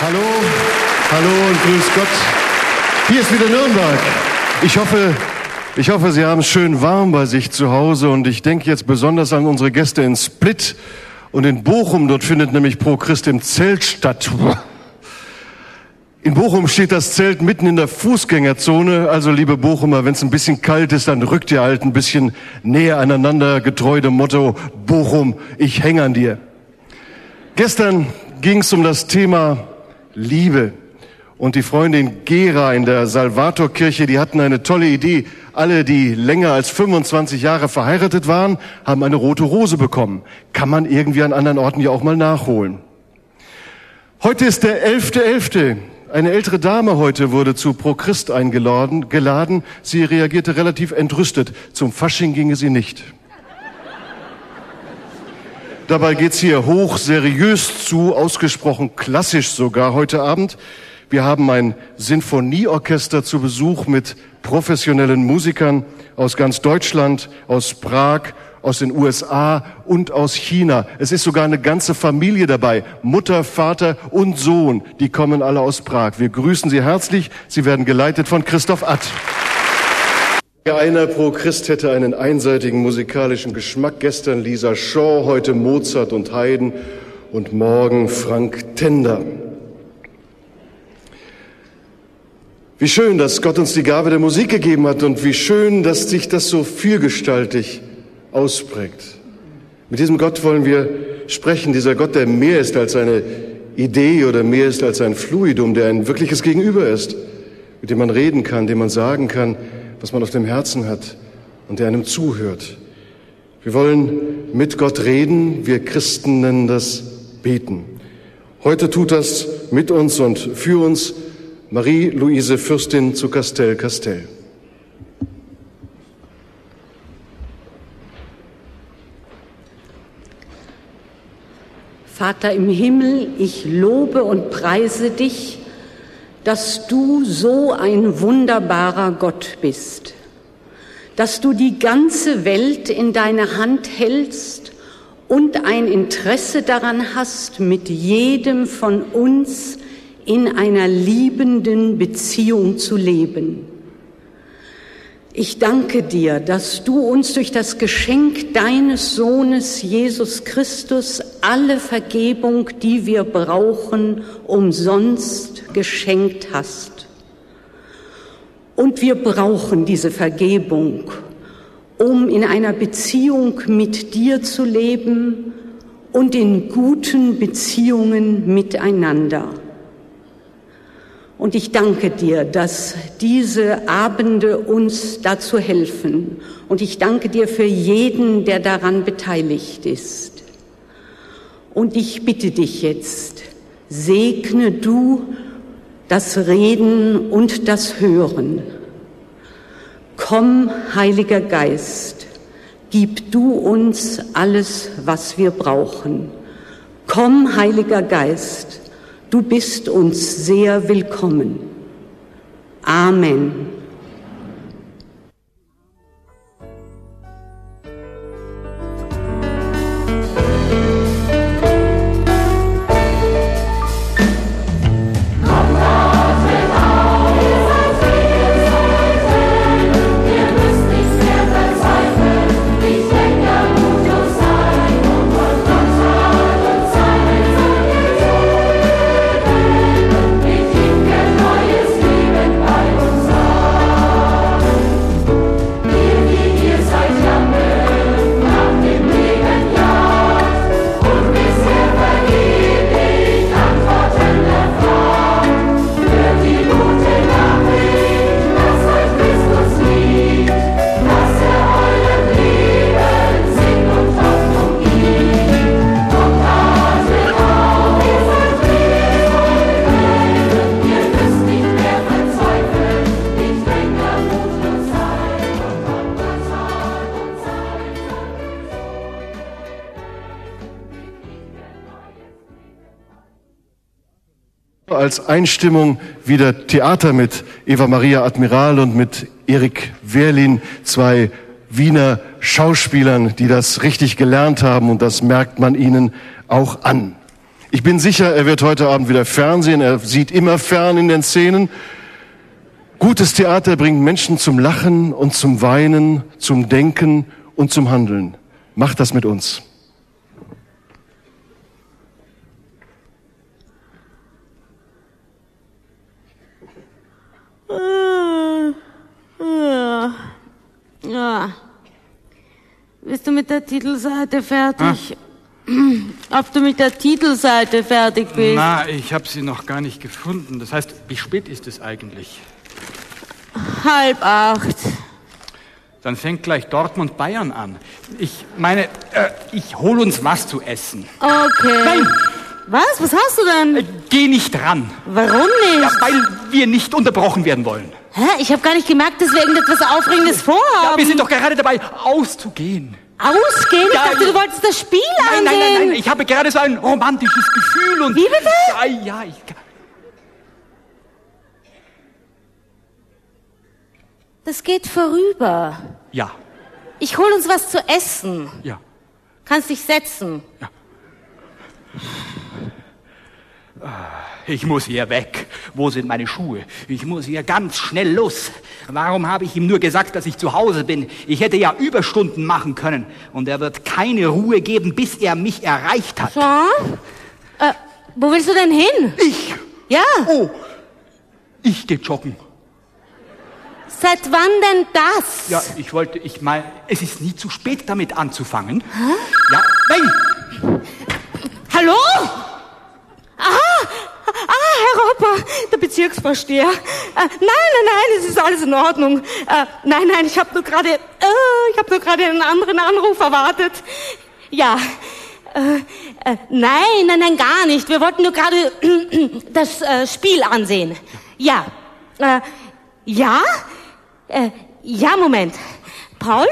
Hallo, hallo und grüß Gott. Hier ist wieder Nürnberg. Ich hoffe, Sie haben es schön warm bei sich zu Hause und ich denke jetzt besonders an unsere Gäste in Split und in Bochum. Dort findet nämlich Pro Christ im Zelt statt. In Bochum steht das Zelt mitten in der Fußgängerzone. Also, liebe Bochumer, wenn es ein bisschen kalt ist, dann rückt ihr halt ein bisschen näher aneinander, getreu dem Motto, Bochum, ich häng an dir. Gestern ging es um das Thema Liebe. Und die Freundin Gera in der Salvatorkirche, die hatten eine tolle Idee. Alle, die länger als 25 Jahre verheiratet waren, haben eine rote Rose bekommen. Kann man irgendwie an anderen Orten ja auch mal nachholen. Heute ist der 11.11. Eine ältere Dame heute wurde zu Pro Christ geladen. Sie reagierte relativ entrüstet. Zum Fasching ginge sie nicht. Dabei geht's hier hoch seriös zu, ausgesprochen klassisch sogar heute Abend. Wir haben ein Sinfonieorchester zu Besuch mit professionellen Musikern aus ganz Deutschland, aus Prag, aus den USA und aus China. Es ist sogar eine ganze Familie dabei. Mutter, Vater und Sohn, die kommen alle aus Prag. Wir grüßen Sie herzlich. Sie werden geleitet von Christoph Att. Einer Pro Christ hätte einen einseitigen musikalischen Geschmack. Gestern Lisa Shaw, heute Mozart und Haydn und morgen Frank Tender. Wie schön, dass Gott uns die Gabe der Musik gegeben hat und wie schön, dass sich das so vielgestaltig ausprägt. Mit diesem Gott wollen wir sprechen, dieser Gott, der mehr ist als eine Idee oder mehr ist als ein Fluidum, der ein wirkliches Gegenüber ist, mit dem man reden kann, dem man sagen kann, was man auf dem Herzen hat und der einem zuhört. Wir wollen mit Gott reden, wir Christen nennen das Beten. Heute tut das mit uns und für uns Marie-Luise Fürstin zu Castell. Vater im Himmel, ich lobe und preise dich, dass du so ein wunderbarer Gott bist, dass du die ganze Welt in deiner Hand hältst und ein Interesse daran hast, mit jedem von uns in einer liebenden Beziehung zu leben. Ich danke dir, dass du uns durch das Geschenk deines Sohnes Jesus Christus alle Vergebung, die wir brauchen, umsonst geschenkt hast. Und wir brauchen diese Vergebung, um in einer Beziehung mit dir zu leben und in guten Beziehungen miteinander. Und ich danke dir, dass diese Abende uns dazu helfen. Und ich danke dir für jeden, der daran beteiligt ist. Und ich bitte dich jetzt, segne du das Reden und das Hören. Komm, Heiliger Geist, gib du uns alles, was wir brauchen. Komm, Heiliger Geist, du bist uns sehr willkommen. Amen. Als Einstimmung wieder Theater mit Eva Maria Admiral und mit Erik Wehrlin, zwei Wiener Schauspielern, die das richtig gelernt haben und das merkt man ihnen auch an. Ich bin sicher, er wird heute Abend wieder fernsehen. Er sieht immer fern in den Szenen. Gutes Theater bringt Menschen zum Lachen und zum Weinen, zum Denken und zum Handeln. Macht das mit uns. Ja. Bist du mit der Titelseite fertig? Ob du mit der Titelseite fertig bist? Na, ich habe sie noch gar nicht gefunden. Das heißt, wie spät ist es eigentlich? 7:30. Dann fängt gleich Dortmund-Bayern an. Ich meine, ich hol uns was zu essen. Okay. Nein! Was? Was hast du denn? Geh nicht ran. Warum nicht? Ja, weil wir nicht unterbrochen werden wollen. Hä? Ich habe gar nicht gemerkt, dass wir irgendetwas Aufregendes Ja, vorhaben. wir sind doch gerade dabei, auszugehen. Ausgehen? Ich Ja, dachte, du wolltest das Spiel Nein, ansehen. nein, nein, nein. Ich habe gerade so ein romantisches Gefühl und... Wie bitte? Ja, Das geht vorüber. Ja, Ich hol uns was zu essen. ja. Kannst dich setzen. Ich muss hier weg. Wo sind meine Schuhe? Ich muss hier ganz schnell los. Warum habe ich ihm nur gesagt, dass ich zu Hause bin? Ich hätte ja Überstunden machen können. Und er wird keine Ruhe geben, bis er mich erreicht hat. So? Wo willst du denn hin? Ich? Ja. Oh, ich gehe joggen. Seit wann denn das? Ja, ich meine, es ist nie zu spät, damit anzufangen. Hä? Ja, nein! Hallo? Herr Ropper, der Bezirksvorsteher. Nein, es ist alles in Ordnung. Nein, ich habe nur gerade einen anderen Anruf erwartet. Ja. Nein, gar nicht. Wir wollten nur gerade das Spiel ansehen. Ja. Ja? Ja, Moment. Paul?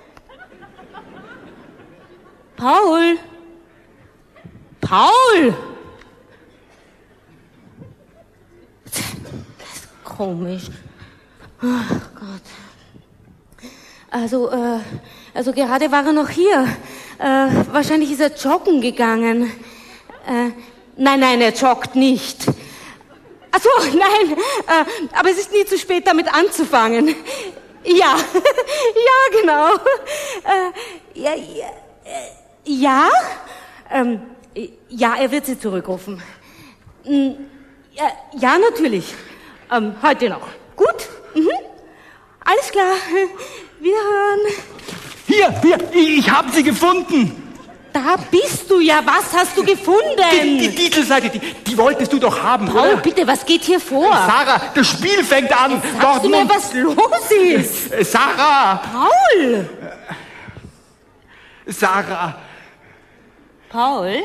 Das ist komisch. Ach Gott. Also gerade war er noch hier. Wahrscheinlich ist er joggen gegangen. Nein, er joggt nicht. Ach so, nein, aber es ist nie zu spät, damit anzufangen. Ja, ja, genau. Ja, er wird Sie zurückrufen. Ja, natürlich. Heute noch. Gut? Mhm. Alles klar. Wiederhören. Hier, ich habe sie gefunden. Da bist du ja. Was hast du gefunden? Die Titelseite, die wolltest du doch haben, Paul, oder? bitte, was geht hier vor? Sarah, das Spiel fängt an. Sagst du mir, was los ist? Sarah! Paul! Sarah! Paul?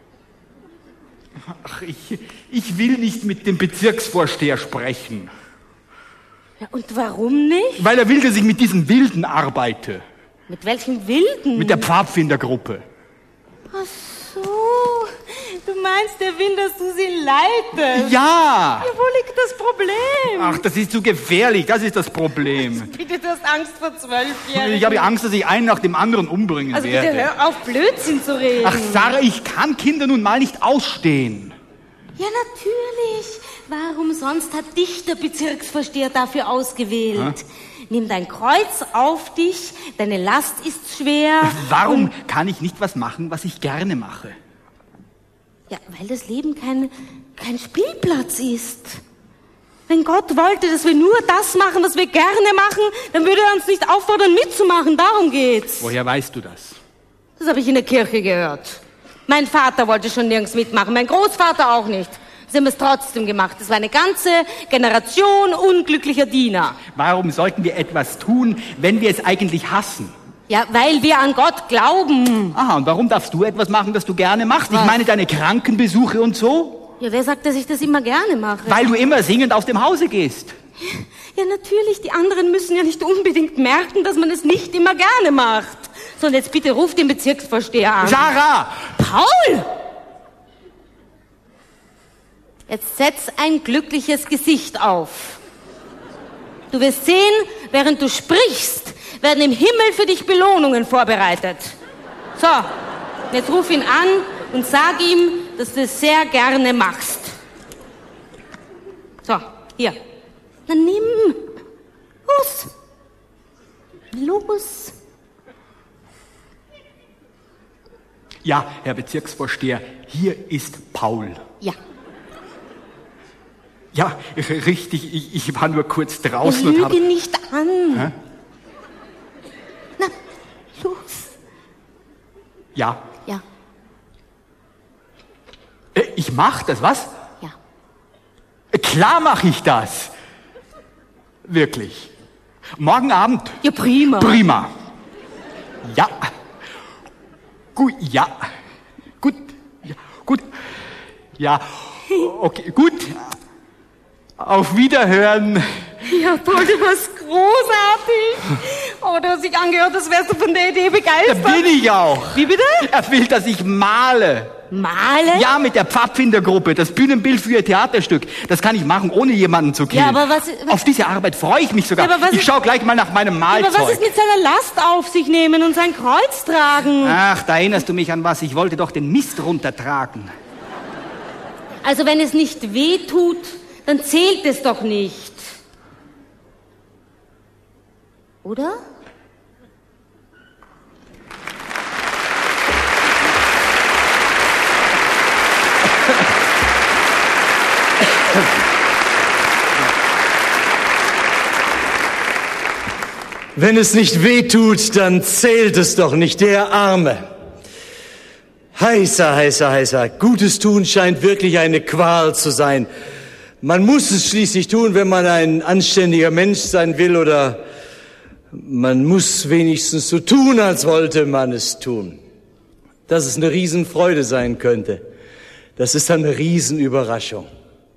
Ach, ich will nicht mit dem Bezirksvorsteher sprechen. Ja, und warum nicht? Weil er will, dass ich mit diesen Wilden arbeite. Mit welchen Wilden? Mit der Pfadfindergruppe. Ach so, du meinst, er will, dass du sie leitest? Ja! Ja, wo liegt das Problem? Ach, das ist zu gefährlich, das ist das Problem. Bitte, du hast Angst vor 12-Jährigen. Ich habe Angst, dass ich einen nach dem anderen umbringen Also werde. bitte hör auf, Blödsinn zu reden. Ach, Sarah, ich kann Kinder nun mal nicht ausstehen. Ja, natürlich. Warum sonst hat dich der Bezirksvorsteher dafür ausgewählt? Nimm dein Kreuz auf dich, deine Last ist schwer. Warum kann ich nicht was machen, was ich gerne mache? Ja, weil das Leben kein Spielplatz ist. Wenn Gott wollte, dass wir nur das machen, was wir gerne machen, dann würde er uns nicht auffordern, mitzumachen. Darum geht's. Woher weißt du das? Das habe ich in der Kirche gehört. Mein Vater wollte schon nirgends mitmachen, mein Großvater auch nicht. Sie haben es trotzdem gemacht. Es war eine ganze Generation unglücklicher Diener. Warum sollten wir etwas tun, wenn wir es eigentlich hassen? Ja, weil wir an Gott glauben. Aha, und warum darfst du etwas machen, das du gerne machst? Was? Ich meine deine Krankenbesuche und so? Ja, wer sagt, dass ich das immer gerne mache? Weil du immer singend aus dem Hause gehst. Ja, natürlich, die anderen müssen ja nicht unbedingt merken, dass man es nicht immer gerne macht. So, und jetzt bitte ruf den Bezirksvorsteher an. Sarah! Paul! Jetzt setz ein glückliches Gesicht auf. Du wirst sehen, während du sprichst, werden im Himmel für dich Belohnungen vorbereitet. So, jetzt ruf ihn an und sag ihm, dass du es sehr gerne machst. So, hier. Na nimm. Los. Ja, Herr Bezirksvorsteher, hier ist Paul. Ja. Ja, richtig, ich war nur kurz draußen und habe... Lüge nicht an. Hä? Na, los. Ja. Ja. Ich mach das, was? Ja. Klar mache ich das. Wirklich. Morgen Abend. Ja, prima. Prima. Ja. Gut, ja. Gut. Ja. Gut. Ja. Okay, gut. Auf Wiederhören. Ja, Paul, du warst großartig. Oh, du hast dich angehört, als wärst du von der Idee begeistert. Da bin ich auch. Wie bitte? Er will, dass ich male. Malen? Ja, mit der Pfadfindergruppe, das Bühnenbild für ihr Theaterstück. Das kann ich machen, ohne jemanden zu kennen. Ja, aber was... Auf diese Arbeit freue ich mich sogar. Ja, aber was ich ist- schaue gleich mal nach meinem Malzeug. Aber was ist mit seiner Last auf sich nehmen und sein Kreuz tragen? Ach, da erinnerst du mich an was. Ich wollte doch den Mist runtertragen. Also wenn es nicht weh tut, dann zählt es doch nicht. Oder? Wenn es nicht weh tut, dann zählt es doch nicht, der Arme. Heißer. Gutes tun scheint wirklich eine Qual zu sein. Man muss es schließlich tun, wenn man ein anständiger Mensch sein will, oder man muss wenigstens so tun, als wollte man es tun. Dass es eine Riesenfreude sein könnte, das ist dann eine Riesenüberraschung.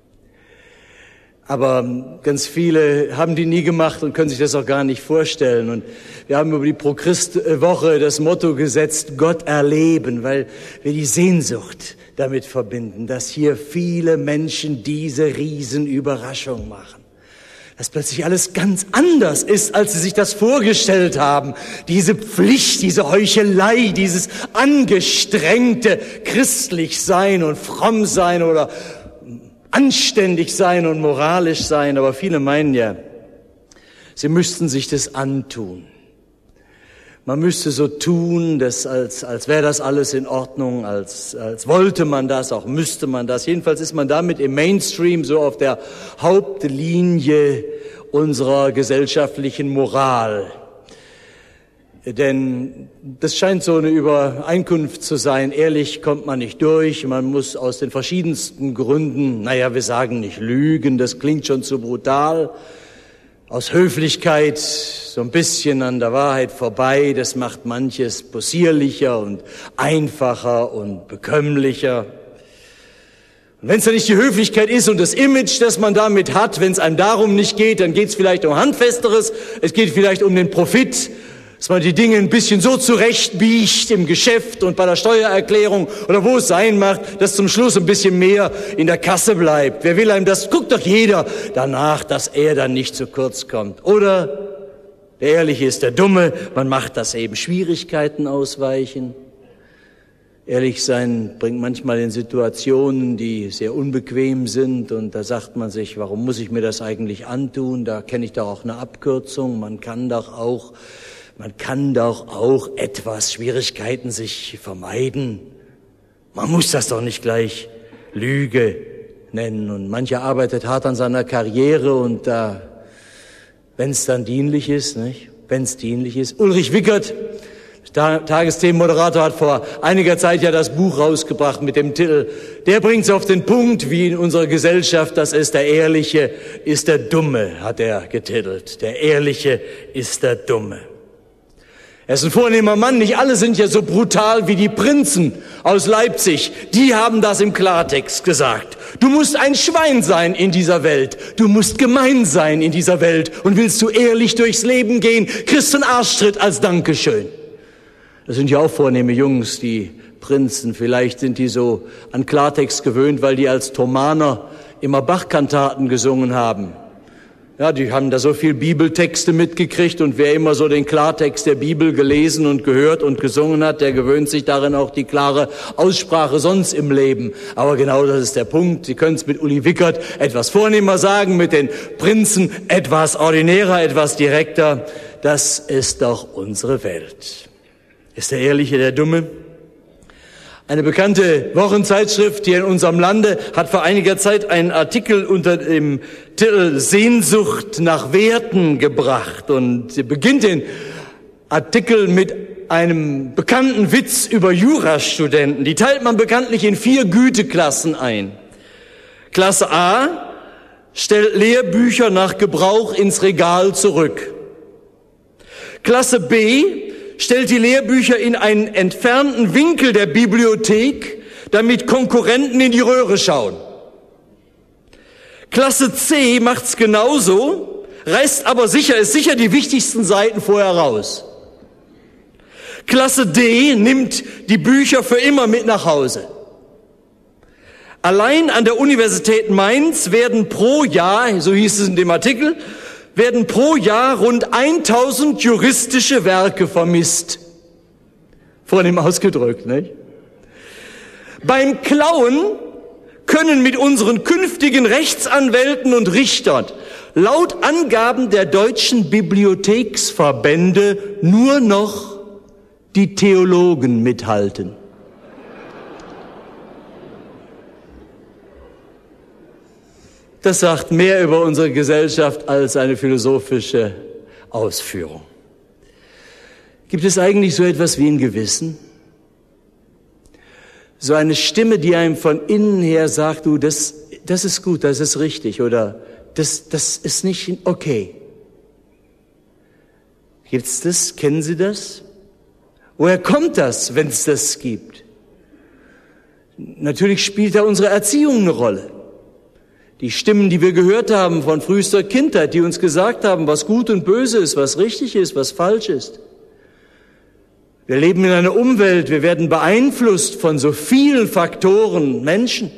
Aber ganz viele haben die nie gemacht und können sich das auch gar nicht vorstellen. Und wir haben über die Pro-Christ-Woche das Motto gesetzt, Gott erleben, weil wir die Sehnsucht damit verbinden, dass hier viele Menschen diese Riesenüberraschung machen. Dass plötzlich alles ganz anders ist, als sie sich das vorgestellt haben. Diese Pflicht, diese Heuchelei, dieses angestrengte christlich sein und fromm sein oder anständig sein und moralisch sein, aber viele meinen ja, sie müssten sich das antun. Man müsste so tun, dass als wäre das alles in Ordnung, als wollte man das, auch müsste man das. Jedenfalls ist man damit im Mainstream so auf der Hauptlinie unserer gesellschaftlichen Moral. Denn das scheint so eine Übereinkunft zu sein, ehrlich kommt man nicht durch, man muss aus den verschiedensten Gründen, wir sagen nicht lügen, das klingt schon zu brutal, aus Höflichkeit so ein bisschen an der Wahrheit vorbei, das macht manches possierlicher und einfacher und bekömmlicher. Und wenn es dann nicht die Höflichkeit ist und das Image, das man damit hat, wenn es einem darum nicht geht, dann geht es vielleicht um Handfesteres, es geht vielleicht um den Profit, dass man die Dinge ein bisschen so zurechtbiegt im Geschäft und bei der Steuererklärung oder wo es sein macht, dass zum Schluss ein bisschen mehr in der Kasse bleibt. Wer will einem das? Guckt doch jeder danach, dass er dann nicht zu kurz kommt. Oder der Ehrliche ist der Dumme, man macht das eben, Schwierigkeiten ausweichen. Ehrlich sein bringt manchmal in Situationen, die sehr unbequem sind, und da sagt man sich, warum muss ich mir das eigentlich antun? Da kenne ich doch auch eine Abkürzung, man kann doch auch etwas Schwierigkeiten sich vermeiden. Man muss das doch nicht gleich Lüge nennen. Und mancher arbeitet hart an seiner Karriere und wenn es dann dienlich ist, nicht? Wenn es dienlich ist. Ulrich Wickert, Tagesthemenmoderator, hat vor einiger Zeit ja das Buch rausgebracht mit dem Titel, der bringt es auf den Punkt, wie in unserer Gesellschaft das ist, der Ehrliche ist der Dumme, hat er getitelt. Der Ehrliche ist der Dumme. Er ist ein vornehmer Mann, nicht alle sind ja so brutal wie die Prinzen aus Leipzig. Die haben das im Klartext gesagt. Du musst ein Schwein sein in dieser Welt. Du musst gemein sein in dieser Welt. Und willst du ehrlich durchs Leben gehen, kriegst du einen Arschtritt als Dankeschön. Das sind ja auch vornehme Jungs, die Prinzen. Vielleicht sind die so an Klartext gewöhnt, weil die als Thomaner immer Bachkantaten gesungen haben. Ja, die haben da so viel Bibeltexte mitgekriegt und wer immer so den Klartext der Bibel gelesen und gehört und gesungen hat, der gewöhnt sich darin auch die klare Aussprache sonst im Leben. Aber genau das ist der Punkt. Sie können es mit Uli Wickert etwas vornehmer sagen, mit den Prinzen etwas ordinärer, etwas direkter. Das ist doch unsere Welt. Ist der Ehrliche der Dumme? Eine bekannte Wochenzeitschrift hier in unserem Lande hat vor einiger Zeit einen Artikel unter dem Titel Sehnsucht nach Werten gebracht. Und sie beginnt den Artikel mit einem bekannten Witz über Jurastudenten. Die teilt man bekanntlich in 4 Güteklassen ein. Klasse A stellt Lehrbücher nach Gebrauch ins Regal zurück. Klasse B stellt die Lehrbücher in einen entfernten Winkel der Bibliothek, damit Konkurrenten in die Röhre schauen. Klasse C macht's genauso, reißt aber ist sicher die wichtigsten Seiten vorher raus. Klasse D nimmt die Bücher für immer mit nach Hause. Allein an der Universität Mainz werden pro Jahr, so hieß es in dem Artikel, werden pro Jahr rund 1000 juristische Werke vermisst. Vornehm ausgedrückt, nicht? Beim Klauen können mit unseren künftigen Rechtsanwälten und Richtern laut Angaben der deutschen Bibliotheksverbände nur noch die Theologen mithalten. Das sagt mehr über unsere Gesellschaft als eine philosophische Ausführung. Gibt es eigentlich so etwas wie ein Gewissen? So eine Stimme, die einem von innen her sagt, du, das ist gut, das ist richtig oder das ist nicht okay. Gibt's das? Kennen Sie das? Woher kommt das, wenn es das gibt? Natürlich spielt da unsere Erziehung eine Rolle. Die Stimmen, die wir gehört haben von frühester Kindheit, die uns gesagt haben, was gut und böse ist, was richtig ist, was falsch ist. Wir leben in einer Umwelt, wir werden beeinflusst von so vielen Faktoren, Menschen.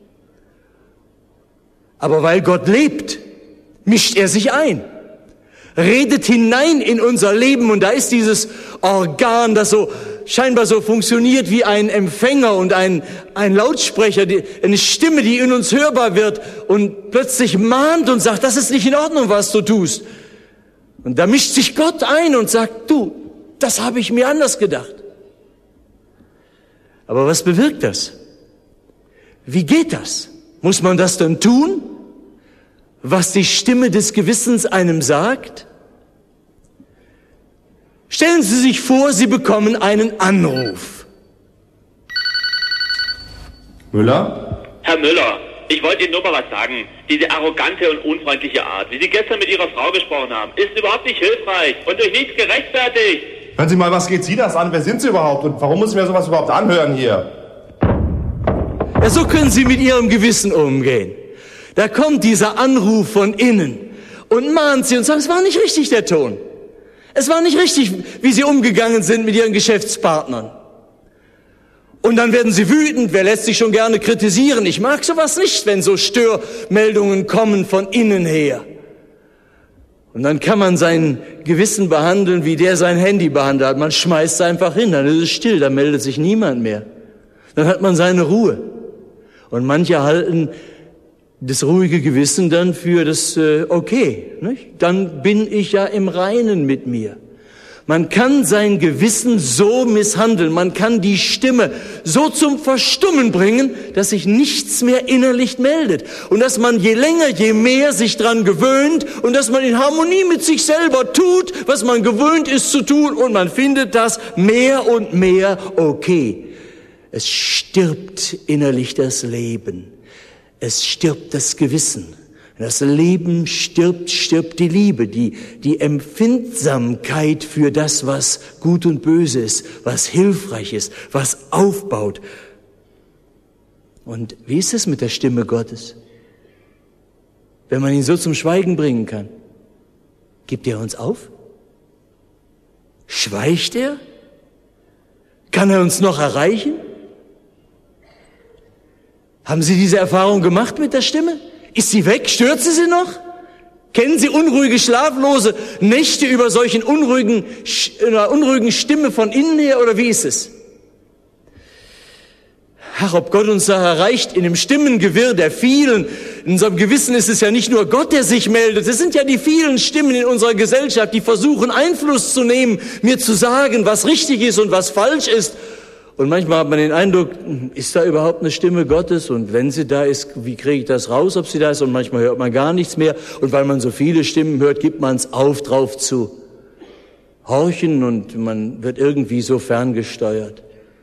Aber weil Gott lebt, mischt er sich ein, redet hinein in unser Leben und da ist dieses Organ, das so scheinbar so funktioniert wie ein Empfänger und ein Lautsprecher, eine Stimme, die in uns hörbar wird und plötzlich mahnt und sagt, das ist nicht in Ordnung, was du tust. Und da mischt sich Gott ein und sagt, du, das habe ich mir anders gedacht. Aber was bewirkt das? Wie geht das? Muss man das dann tun, was die Stimme des Gewissens einem sagt? Stellen Sie sich vor, Sie bekommen einen Anruf. Müller? Herr Müller, ich wollte Ihnen nur mal was sagen. Diese arrogante und unfreundliche Art, wie Sie gestern mit Ihrer Frau gesprochen haben, ist überhaupt nicht hilfreich und durch nichts gerechtfertigt. Hören Sie mal, was geht Sie das an? Wer sind Sie überhaupt? Und warum muss ich mir sowas überhaupt anhören hier? Ja, so können Sie mit Ihrem Gewissen umgehen. Da kommt dieser Anruf von innen und mahnt Sie und sagt, es war nicht richtig, der Ton. Es war nicht richtig, wie Sie umgegangen sind mit Ihren Geschäftspartnern. Und dann werden Sie wütend. Wer lässt sich schon gerne kritisieren? Ich mag sowas nicht, wenn so Störmeldungen kommen von innen her. Und dann kann man sein Gewissen behandeln, wie der sein Handy behandelt hat. Man schmeißt es einfach hin, dann ist es still, dann meldet sich niemand mehr. Dann hat man seine Ruhe. Und manche halten das ruhige Gewissen dann für das okay, nicht? Dann bin ich ja im Reinen mit mir. Man kann sein Gewissen so misshandeln, man kann die Stimme so zum Verstummen bringen, dass sich nichts mehr innerlich meldet. Und dass man je länger, je mehr sich dran gewöhnt und dass man in Harmonie mit sich selber tut, was man gewöhnt ist zu tun und man findet das mehr und mehr okay. Es stirbt innerlich das Leben. Es stirbt das Gewissen. Das Leben stirbt, stirbt die Liebe, die Empfindsamkeit für das, was gut und böse ist, was hilfreich ist, was aufbaut. Und wie ist es mit der Stimme Gottes? Wenn man ihn so zum Schweigen bringen kann, gibt er uns auf? Schweigt er? Kann er uns noch erreichen? Haben Sie diese Erfahrung gemacht mit der Stimme? Ist sie weg? Stört sie noch? Kennen Sie unruhige, schlaflose Nächte über solchen unruhigen Stimme von innen her, oder wie ist es? Ach, ob Gott uns da erreicht in dem Stimmengewirr der vielen. In unserem Gewissen ist es ja nicht nur Gott, der sich meldet. Es sind ja die vielen Stimmen in unserer Gesellschaft, die versuchen, Einfluss zu nehmen, mir zu sagen, was richtig ist und was falsch ist. Und manchmal hat man den Eindruck, ist da überhaupt eine Stimme Gottes? Und wenn sie da ist, wie kriege ich das raus, ob sie da ist? Und manchmal hört man gar nichts mehr. Und weil man so viele Stimmen hört, gibt man es auf, drauf zu horchen und man wird irgendwie so ferngesteuert.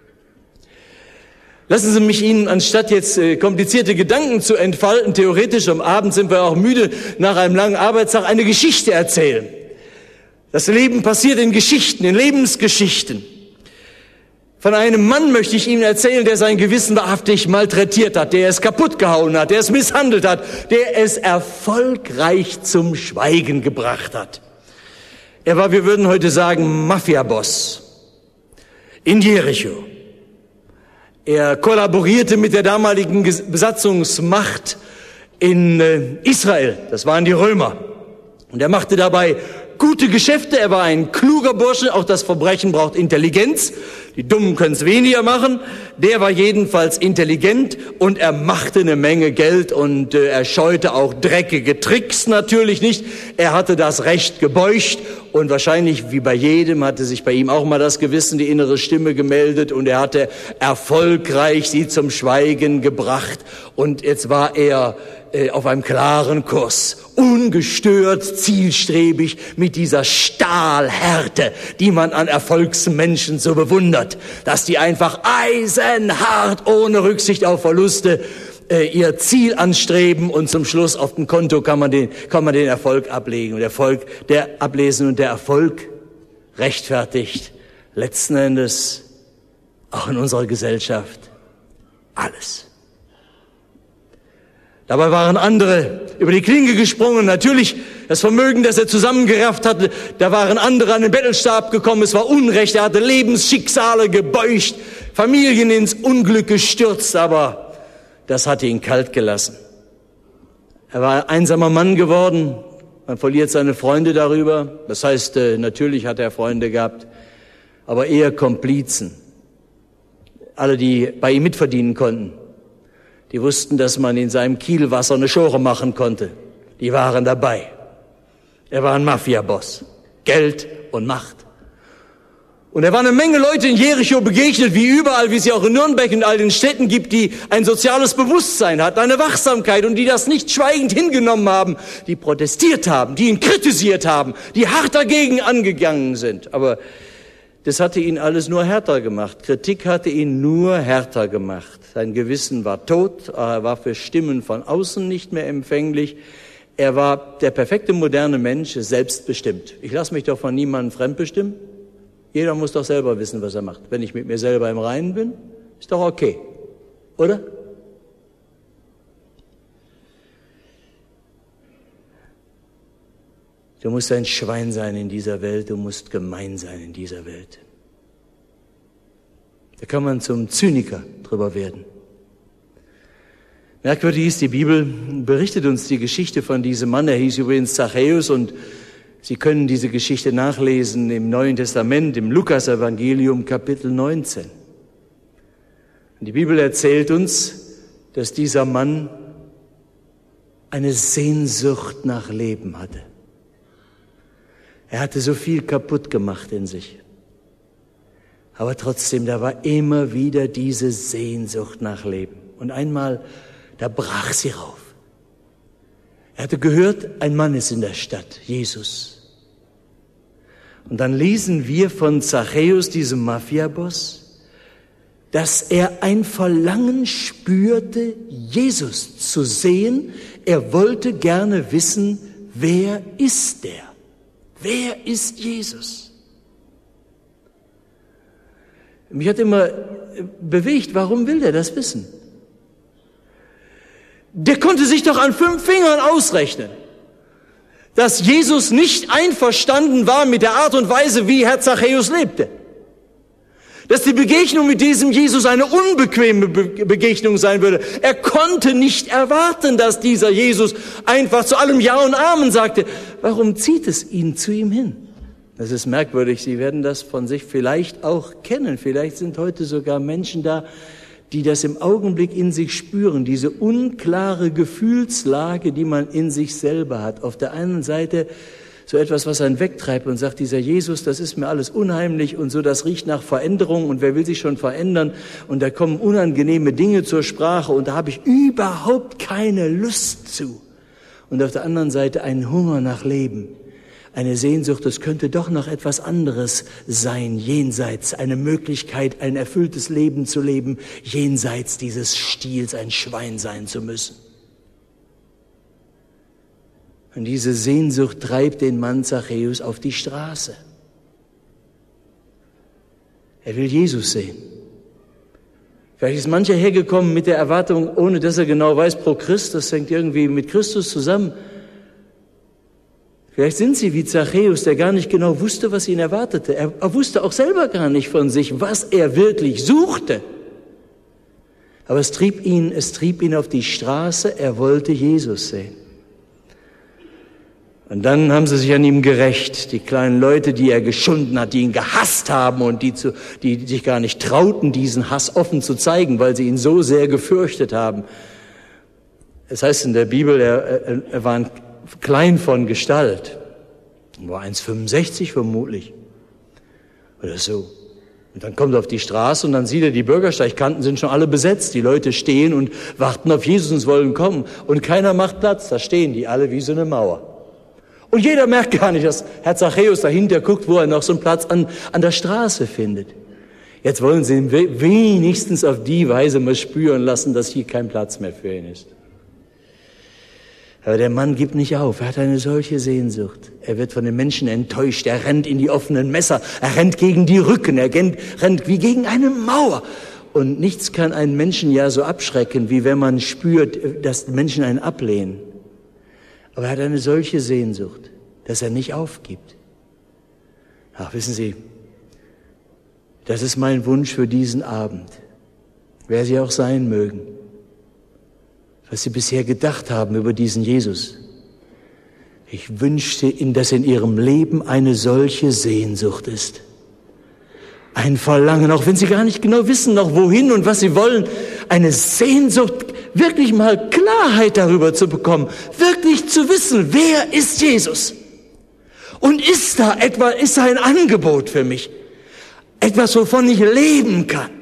Lassen Sie mich Ihnen, anstatt jetzt komplizierte Gedanken zu entfalten, theoretisch am Abend sind wir auch müde, nach einem langen Arbeitstag eine Geschichte erzählen. Das Leben passiert in Geschichten, in Lebensgeschichten. Von einem Mann möchte ich Ihnen erzählen, der sein Gewissen wahrhaftig malträtiert hat, der es kaputt gehauen hat, der es misshandelt hat, der es erfolgreich zum Schweigen gebracht hat. Er war, wir würden heute sagen, Mafia-Boss in Jericho. Er kollaborierte mit der damaligen Besatzungsmacht in Israel. Das waren die Römer. Und er machte dabei gute Geschäfte. Er war ein kluger Bursche. Auch das Verbrechen braucht Intelligenz. Die Dummen können es weniger machen. Der war jedenfalls intelligent und er machte eine Menge Geld und er scheute auch dreckige Tricks natürlich nicht. Er hatte das Recht gebeugt und wahrscheinlich wie bei jedem hatte sich bei ihm auch mal das Gewissen, die innere Stimme gemeldet und er hatte erfolgreich sie zum Schweigen gebracht und jetzt war er auf einem klaren Kurs, ungestört, zielstrebig, mit dieser Stahlhärte, die man an Erfolgsmenschen so bewundert, dass die einfach eisenhart, ohne Rücksicht auf Verluste, ihr Ziel anstreben und zum Schluss auf dem Konto kann man den Erfolg ablegen und ablesen und der Erfolg rechtfertigt letzten Endes auch in unserer Gesellschaft alles. Dabei waren andere über die Klinge gesprungen. Natürlich das Vermögen, das er zusammengerafft hatte, da waren andere an den Bettelstab gekommen. Es war Unrecht, er hatte Lebensschicksale gebeugt, Familien ins Unglück gestürzt, aber das hatte ihn kalt gelassen. Er war ein einsamer Mann geworden. Man verliert seine Freunde darüber. Das heißt, natürlich hat er Freunde gehabt, aber eher Komplizen. Alle, die bei ihm mitverdienen konnten. Die wussten, dass man in seinem Kielwasser eine Schore machen konnte. Die waren dabei. Er war ein Mafia-Boss. Geld und Macht. Und er war eine Menge Leute in Jericho begegnet, wie überall, wie es ja auch in Nürnberg und all den Städten gibt, die ein soziales Bewusstsein hatten, eine Wachsamkeit und die das nicht schweigend hingenommen haben, die protestiert haben, die ihn kritisiert haben, die hart dagegen angegangen sind. Aber das hatte ihn alles nur härter gemacht. Kritik hatte ihn nur härter gemacht. Sein Gewissen war tot, er war für Stimmen von außen nicht mehr empfänglich. Er war der perfekte moderne Mensch, selbstbestimmt. Ich lasse mich doch von niemandem fremdbestimmen. Jeder muss doch selber wissen, was er macht. Wenn ich mit mir selber im Reinen bin, ist doch okay. Oder? Du musst ein Schwein sein in dieser Welt, du musst gemein sein in dieser Welt. Da kann man zum Zyniker drüber werden. Merkwürdig ist, die Bibel berichtet uns die Geschichte von diesem Mann, er hieß übrigens Zachäus und Sie können diese Geschichte nachlesen im Neuen Testament, im Lukas-Evangelium, Kapitel 19. Und die Bibel erzählt uns, dass dieser Mann eine Sehnsucht nach Leben hatte. Er hatte so viel kaputt gemacht in sich. Aber trotzdem, da war immer wieder diese Sehnsucht nach Leben. Und einmal, da brach sie rauf. Er hatte gehört, ein Mann ist in der Stadt, Jesus. Und dann lesen wir von Zachäus, diesem Mafia-Boss, dass er ein Verlangen spürte, Jesus zu sehen. Er wollte gerne wissen, wer ist der? Wer ist Jesus? Mich hat immer bewegt, warum will der das wissen? Der konnte sich doch an 5 Fingern ausrechnen, dass Jesus nicht einverstanden war mit der Art und Weise, wie Herr Zachäus lebte. Dass die Begegnung mit diesem Jesus eine unbequeme Begegnung sein würde. Er konnte nicht erwarten, dass dieser Jesus einfach zu allem Ja und Amen sagte. Warum zieht es ihn zu ihm hin? Das ist merkwürdig. Sie werden das von sich vielleicht auch kennen. Vielleicht sind heute sogar Menschen da, die das im Augenblick in sich spüren. Diese unklare Gefühlslage, die man in sich selber hat. Auf der einen Seite so etwas, was einen wegtreibt und sagt, dieser Jesus, das ist mir alles unheimlich und so, das riecht nach Veränderung und wer will sich schon verändern und da kommen unangenehme Dinge zur Sprache und da habe ich überhaupt keine Lust zu. Und auf der anderen Seite ein Hunger nach Leben, eine Sehnsucht, es könnte doch noch etwas anderes sein, jenseits, eine Möglichkeit, ein erfülltes Leben zu leben, jenseits dieses Stils ein Schwein sein zu müssen. Und diese Sehnsucht treibt den Mann Zachäus auf die Straße. Er will Jesus sehen. Vielleicht ist mancher hergekommen mit der Erwartung, ohne dass er genau weiß, pro Christ, das hängt irgendwie mit Christus zusammen. Vielleicht sind sie wie Zachäus, der gar nicht genau wusste, was ihn erwartete. Er wusste auch selber gar nicht von sich, was er wirklich suchte. Aber es trieb ihn auf die Straße, er wollte Jesus sehen. Und dann haben sie sich an ihm gerächt, die kleinen Leute, die er geschunden hat, die ihn gehasst haben und die sich gar nicht trauten, diesen Hass offen zu zeigen, weil sie ihn so sehr gefürchtet haben. Es heißt in der Bibel, er war klein von Gestalt, war 1,65 vermutlich oder so. Und dann kommt er auf die Straße und dann sieht er, die Bürgersteigkanten sind schon alle besetzt. Die Leute stehen und warten auf Jesus und wollen kommen. Und keiner macht Platz, da stehen die alle wie so eine Mauer. Und jeder merkt gar nicht, dass Herr Zachäus dahinter guckt, wo er noch so einen Platz an der Straße findet. Jetzt wollen sie ihn wenigstens auf die Weise mal spüren lassen, dass hier kein Platz mehr für ihn ist. Aber der Mann gibt nicht auf. Er hat eine solche Sehnsucht. Er wird von den Menschen enttäuscht. Er rennt in die offenen Messer. Er rennt gegen die Rücken. Er rennt wie gegen eine Mauer. Und nichts kann einen Menschen ja so abschrecken, wie wenn man spürt, dass Menschen einen ablehnen. Aber er hat eine solche Sehnsucht, dass er nicht aufgibt. Ach, wissen Sie, das ist mein Wunsch für diesen Abend, wer Sie auch sein mögen, was Sie bisher gedacht haben über diesen Jesus. Ich wünschte Ihnen, dass in Ihrem Leben eine solche Sehnsucht ist. Ein Verlangen, auch wenn Sie gar nicht genau wissen, noch wohin und was Sie wollen, eine Sehnsucht, wirklich mal Klarheit darüber zu bekommen, wirklich zu wissen, wer ist Jesus? Und ist da ein Angebot für mich? Etwas, wovon ich leben kann?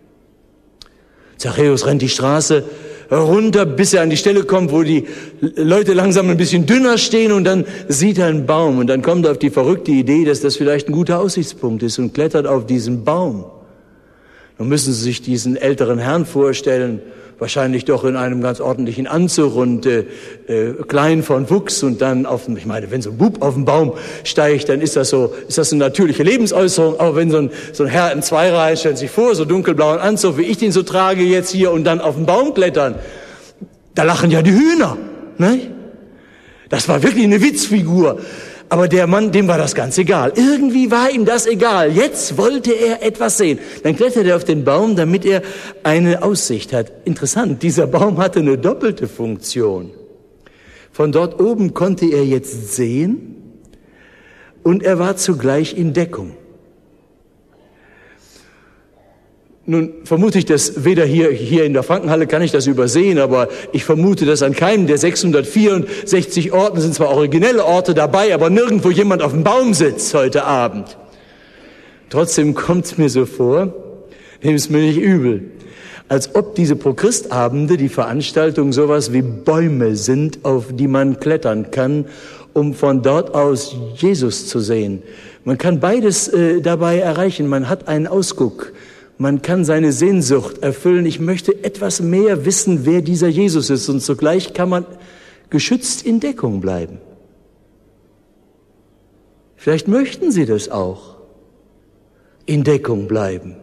Zachäus rennt die Straße runter, bis er an die Stelle kommt, wo die Leute langsam ein bisschen dünner stehen und dann sieht er einen Baum und dann kommt er auf die verrückte Idee, dass das vielleicht ein guter Aussichtspunkt ist und klettert auf diesen Baum. Nun müssen Sie sich diesen älteren Herrn vorstellen, wahrscheinlich doch in einem ganz ordentlichen Anzug und klein von Wuchs und dann ich meine, wenn so ein Bub auf den Baum steigt, dann ist das eine natürliche Lebensäußerung, aber wenn so ein Herr in Zweireihen, stellen Sie sich vor, so dunkelblauen Anzug, wie ich den so trage jetzt hier und dann auf den Baum klettern, da lachen ja die Hühner, ne? Das war wirklich eine Witzfigur. Aber der Mann, dem war das ganz egal. Irgendwie war ihm das egal. Jetzt wollte er etwas sehen. Dann kletterte er auf den Baum, damit er eine Aussicht hat. Interessant, dieser Baum hatte eine doppelte Funktion. Von dort oben konnte er jetzt sehen und er war zugleich in Deckung. Nun vermute ich, dass weder hier in der Frankenhalle kann ich das übersehen, aber ich vermute, dass an keinem der 664 Orten sind zwar originelle Orte dabei, aber nirgendwo jemand auf dem Baum sitzt heute Abend. Trotzdem kommt es mir so vor, nehmt es mir nicht übel, als ob diese Pro-Christ-Abende, die Veranstaltungen sowas wie Bäume sind, auf die man klettern kann, um von dort aus Jesus zu sehen. Man kann beides dabei erreichen, man hat einen Ausguck. Man kann seine Sehnsucht erfüllen. Ich möchte etwas mehr wissen, wer dieser Jesus ist. Und zugleich kann man geschützt in Deckung bleiben. Vielleicht möchten Sie das auch. In Deckung bleiben.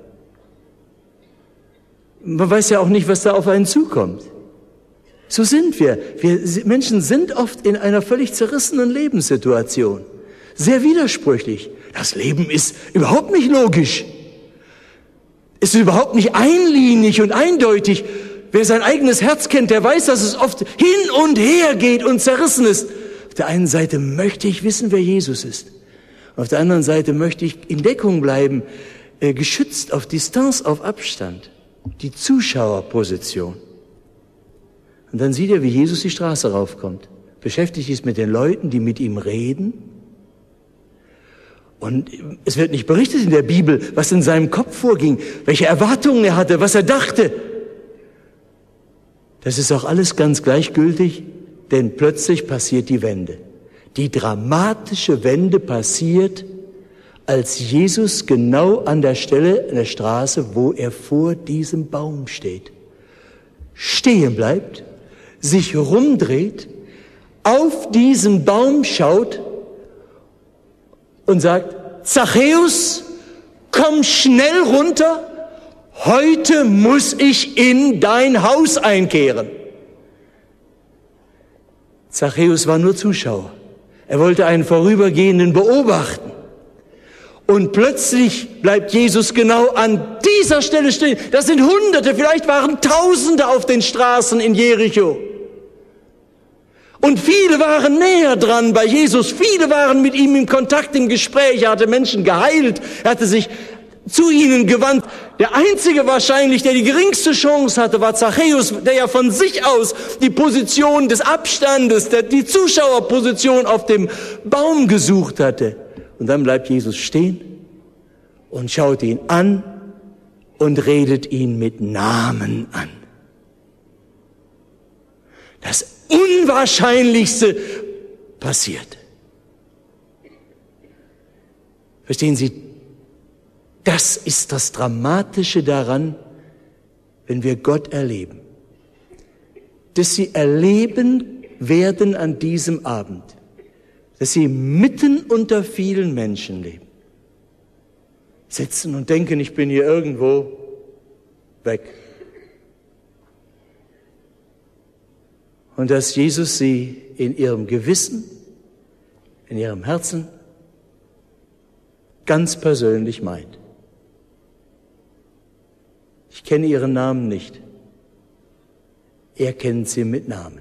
Man weiß ja auch nicht, was da auf einen zukommt. So sind wir. Wir Menschen sind oft in einer völlig zerrissenen Lebenssituation. Sehr widersprüchlich. Das Leben ist überhaupt nicht logisch. ist überhaupt nicht einlinig und eindeutig. Wer sein eigenes Herz kennt, der weiß, dass es oft hin und her geht und zerrissen ist. Auf der einen Seite möchte ich wissen, wer Jesus ist. Auf der anderen Seite möchte ich in Deckung bleiben, geschützt auf Distanz, auf Abstand. Die Zuschauerposition. Und dann sieht er, wie Jesus die Straße raufkommt. Beschäftigt ist mit den Leuten, die mit ihm reden. Und es wird nicht berichtet in der Bibel, was in seinem Kopf vorging, welche Erwartungen er hatte, was er dachte. Das ist auch alles ganz gleichgültig, denn plötzlich passiert die Wende. Die dramatische Wende passiert, als Jesus genau an der Stelle in der Straße, wo er vor diesem Baum steht, stehen bleibt, sich rumdreht, auf diesen Baum schaut und sagt, Zachäus, komm schnell runter, heute muss ich in dein Haus einkehren. Zachäus war nur Zuschauer. Er wollte einen Vorübergehenden beobachten. Und plötzlich bleibt Jesus genau an dieser Stelle stehen. Das sind Hunderte, vielleicht waren Tausende auf den Straßen in Jericho. Und viele waren näher dran bei Jesus. Viele waren mit ihm in Kontakt, im Gespräch. Er hatte Menschen geheilt. Er hatte sich zu ihnen gewandt. Der einzige wahrscheinlich, der die geringste Chance hatte, war Zachäus, der ja von sich aus die Position des Abstandes, die Zuschauerposition auf dem Baum gesucht hatte. Und dann bleibt Jesus stehen und schaut ihn an und redet ihn mit Namen an. Das Unwahrscheinlichste passiert. Verstehen Sie, das ist das Dramatische daran, wenn wir Gott erleben. Dass Sie erleben werden an diesem Abend, dass Sie mitten unter vielen Menschen leben, sitzen und denken, ich bin hier irgendwo weg. Und dass Jesus Sie in Ihrem Gewissen, in Ihrem Herzen ganz persönlich meint. Ich kenne Ihren Namen nicht. Er kennt Sie mit Namen.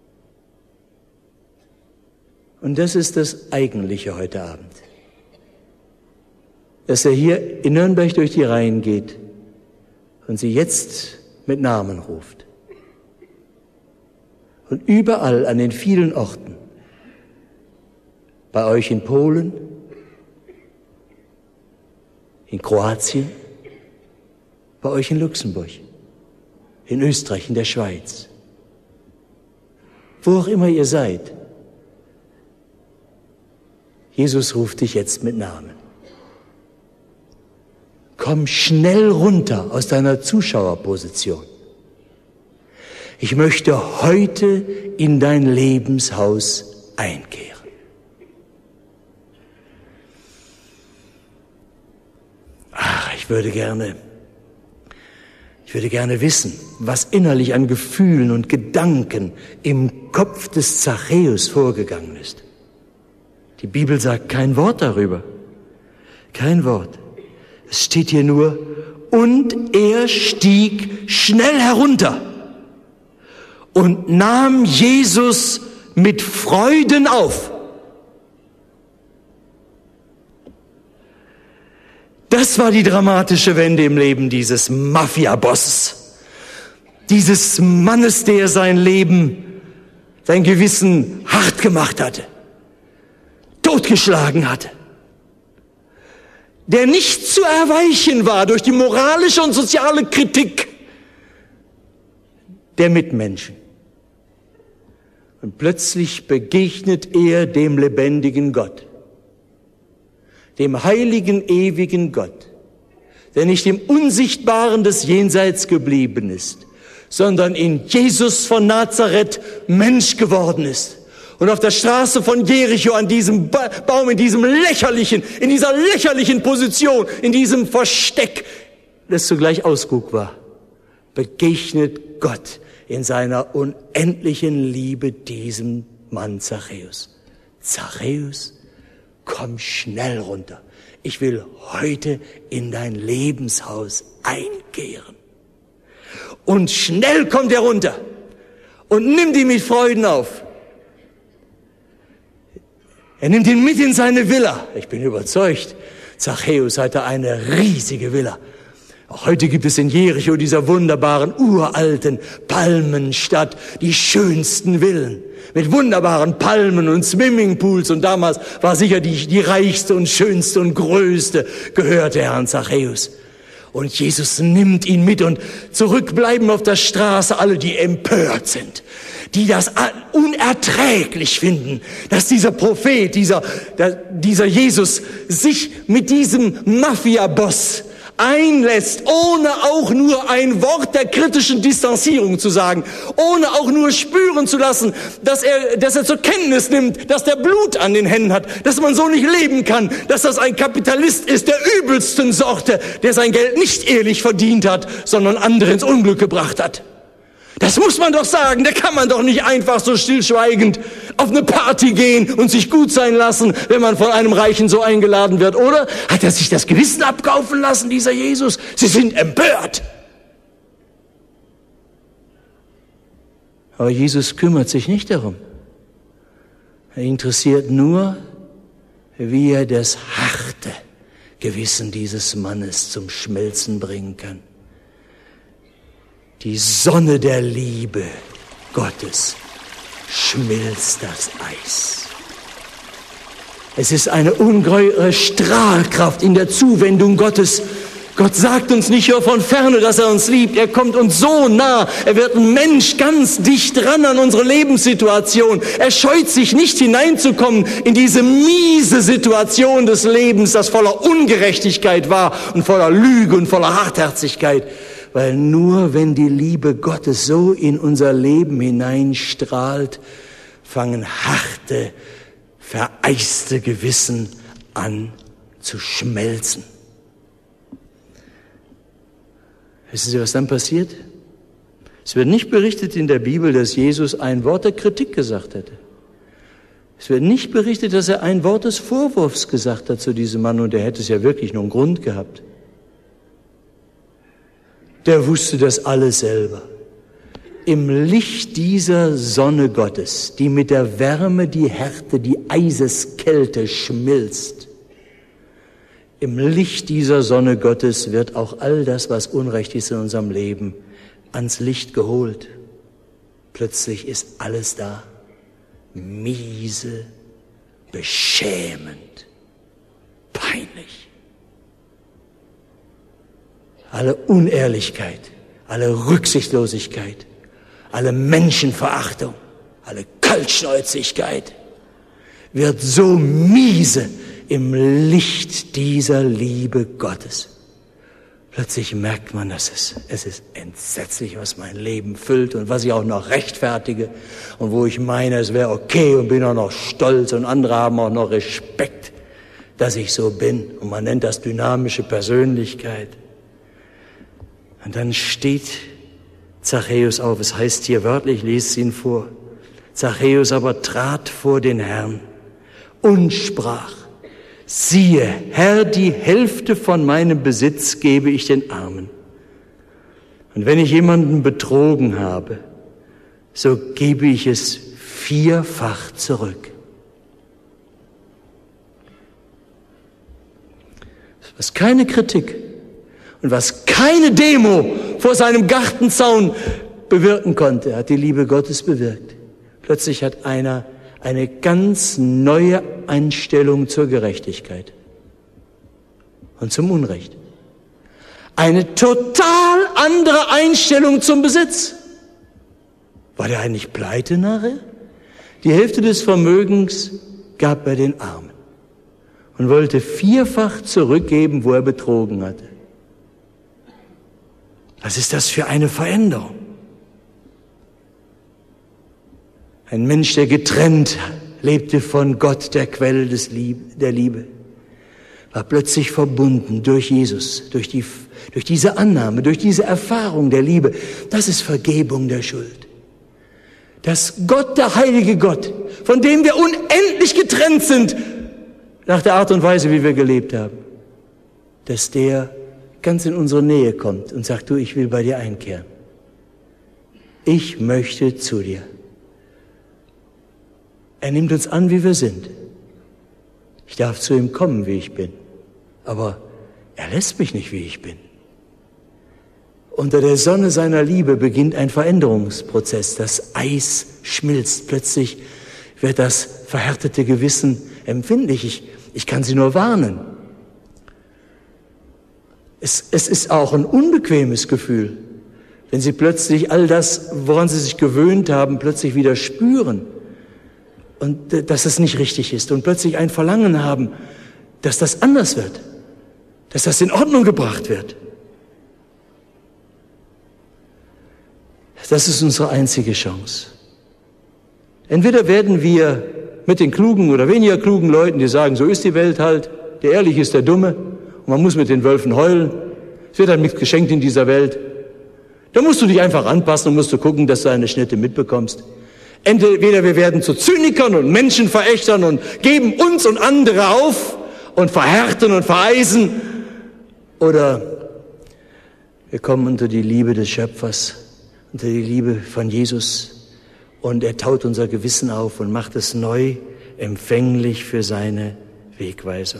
Und das ist das Eigentliche heute Abend. Dass er hier in Nürnberg durch die Reihen geht und Sie jetzt mit Namen ruft. Und überall an den vielen Orten, bei euch in Polen, in Kroatien, bei euch in Luxemburg, in Österreich, in der Schweiz, wo auch immer ihr seid, Jesus ruft dich jetzt mit Namen. Komm schnell runter aus deiner Zuschauerposition. Ich möchte heute in dein Lebenshaus einkehren. Ach, ich würde gerne wissen, was innerlich an Gefühlen und Gedanken im Kopf des Zachäus vorgegangen ist. Die Bibel sagt kein Wort darüber. Kein Wort. Es steht hier nur, und er stieg schnell herunter und nahm Jesus mit Freuden auf. Das war die dramatische Wende im Leben dieses Mafia-Bosses, dieses Mannes, der sein Leben, sein Gewissen hart gemacht hatte, totgeschlagen hatte, der nicht zu erweichen war durch die moralische und soziale Kritik der Mitmenschen. Und plötzlich begegnet er dem lebendigen Gott, dem heiligen, ewigen Gott, der nicht im Unsichtbaren des Jenseits geblieben ist, sondern in Jesus von Nazareth Mensch geworden ist. Und auf der Straße von Jericho an diesem Baum, in dieser lächerlichen Position, in diesem Versteck, das zugleich Ausguck war, begegnet Gott in seiner unendlichen Liebe diesem Mann Zachäus. Zachäus, komm schnell runter. ich will heute in dein Lebenshaus einkehren. Und schnell kommt er runter und nimmt ihn mit Freuden auf. Er nimmt ihn mit in seine Villa. Ich bin überzeugt, Zachäus hatte eine riesige Villa. Auch heute gibt es in Jericho, dieser wunderbaren, uralten Palmenstadt, die schönsten Villen mit wunderbaren Palmen und Swimmingpools. Und damals war sicher die reichste und schönste und größte, gehörte Herrn Zachäus. Und Jesus nimmt ihn mit und zurückbleiben auf der Straße alle, die empört sind, die das unerträglich finden, dass dieser Prophet, dieser Jesus sich mit diesem Mafia-Boss einlässt, ohne auch nur ein Wort der kritischen Distanzierung zu sagen, ohne auch nur spüren zu lassen, dass er zur Kenntnis nimmt, dass der Blut an den Händen hat, dass man so nicht leben kann, dass das ein Kapitalist ist der übelsten Sorte, der sein Geld nicht ehrlich verdient hat, sondern andere ins Unglück gebracht hat. Das muss man doch sagen, da kann man doch nicht einfach so stillschweigend auf eine Party gehen und sich gut sein lassen, wenn man von einem Reichen so eingeladen wird, oder? Hat er sich das Gewissen abkaufen lassen, dieser Jesus? Sie sind empört. Aber Jesus kümmert sich nicht darum. Er interessiert nur, wie er das harte Gewissen dieses Mannes zum Schmelzen bringen kann. Die Sonne der Liebe Gottes schmilzt das Eis. Es ist eine ungeheure Strahlkraft in der Zuwendung Gottes. Gott sagt uns nicht nur von ferne, dass er uns liebt. Er kommt uns so nah. Er wird ein Mensch ganz dicht ran an unsere Lebenssituation. Er scheut sich nicht hineinzukommen in diese miese Situation des Lebens, das voller Ungerechtigkeit war und voller Lüge und voller Hartherzigkeit. Weil nur wenn die Liebe Gottes so in unser Leben hineinstrahlt, fangen harte, vereiste Gewissen an zu schmelzen. Wissen Sie, was dann passiert? Es wird nicht berichtet in der Bibel, dass Jesus ein Wort der Kritik gesagt hätte. Es wird nicht berichtet, dass er ein Wort des Vorwurfs gesagt hat zu diesem Mann, und er hätte es ja wirklich nur einen Grund gehabt. Der wusste das alles selber. Im Licht dieser Sonne Gottes, die mit der Wärme die Härte, die Eiseskälte schmilzt, im Licht dieser Sonne Gottes wird auch all das, was Unrecht ist in unserem Leben, ans Licht geholt. Plötzlich ist alles da. Miese, beschämend, peinlich. Alle Unehrlichkeit, alle Rücksichtslosigkeit, alle Menschenverachtung, alle Kaltschnäuzigkeit wird so miese im Licht dieser Liebe Gottes. Plötzlich merkt man, dass es ist entsetzlich, was mein Leben füllt und was ich auch noch rechtfertige und wo ich meine, es wäre okay und bin auch noch stolz und andere haben auch noch Respekt, dass ich so bin. Und man nennt das dynamische Persönlichkeit. Und dann steht Zachäus auf. Es heißt hier wörtlich, lest ihn vor. Zachäus aber trat vor den Herrn und sprach: Siehe, Herr, die Hälfte von meinem Besitz gebe ich den Armen. Und wenn ich jemanden betrogen habe, so gebe ich es vierfach zurück. Was keine Kritik und was keine Demo vor seinem Gartenzaun bewirken konnte, hat die Liebe Gottes bewirkt. Plötzlich hat einer eine ganz neue Einstellung zur Gerechtigkeit und zum Unrecht. Eine total andere Einstellung zum Besitz. War der eigentlich pleite nachher? Die Hälfte des Vermögens gab er den Armen und wollte vierfach zurückgeben, wo er betrogen hatte. Was ist das für eine Veränderung? Ein Mensch, der getrennt lebte von Gott, der Quelle der Liebe, war plötzlich verbunden durch Jesus, durch diese Annahme, durch diese Erfahrung der Liebe. Das ist Vergebung der Schuld. Dass Gott, der heilige Gott, von dem wir unendlich getrennt sind, nach der Art und Weise, wie wir gelebt haben, dass der ganz in unsere Nähe kommt und sagt, du, ich will bei dir einkehren. Ich möchte zu dir. Er nimmt uns an, wie wir sind. Ich darf zu ihm kommen, wie ich bin. Aber er lässt mich nicht, wie ich bin. Unter der Sonne seiner Liebe beginnt ein Veränderungsprozess. Das Eis schmilzt. Plötzlich wird das verhärtete Gewissen empfindlich. Ich kann Sie nur warnen. Es ist auch ein unbequemes Gefühl, wenn Sie plötzlich all das, woran Sie sich gewöhnt haben, plötzlich wieder spüren und dass es nicht richtig ist und plötzlich ein Verlangen haben, dass das anders wird, dass das in Ordnung gebracht wird. Das ist unsere einzige Chance. Entweder werden wir mit den klugen oder weniger klugen Leuten, die sagen, so ist die Welt halt, der Ehrliche ist der Dumme und man muss mit den Wölfen heulen, es wird einem nichts geschenkt in dieser Welt. Da musst du dich einfach anpassen und musst du gucken, dass du eine Schnitte mitbekommst. Entweder wir werden zu Zynikern und Menschenverächtern und geben uns und andere auf und verhärten und vereisen, oder wir kommen unter die Liebe des Schöpfers, unter die Liebe von Jesus, und er taut unser Gewissen auf und macht es neu empfänglich für seine Wegweisung.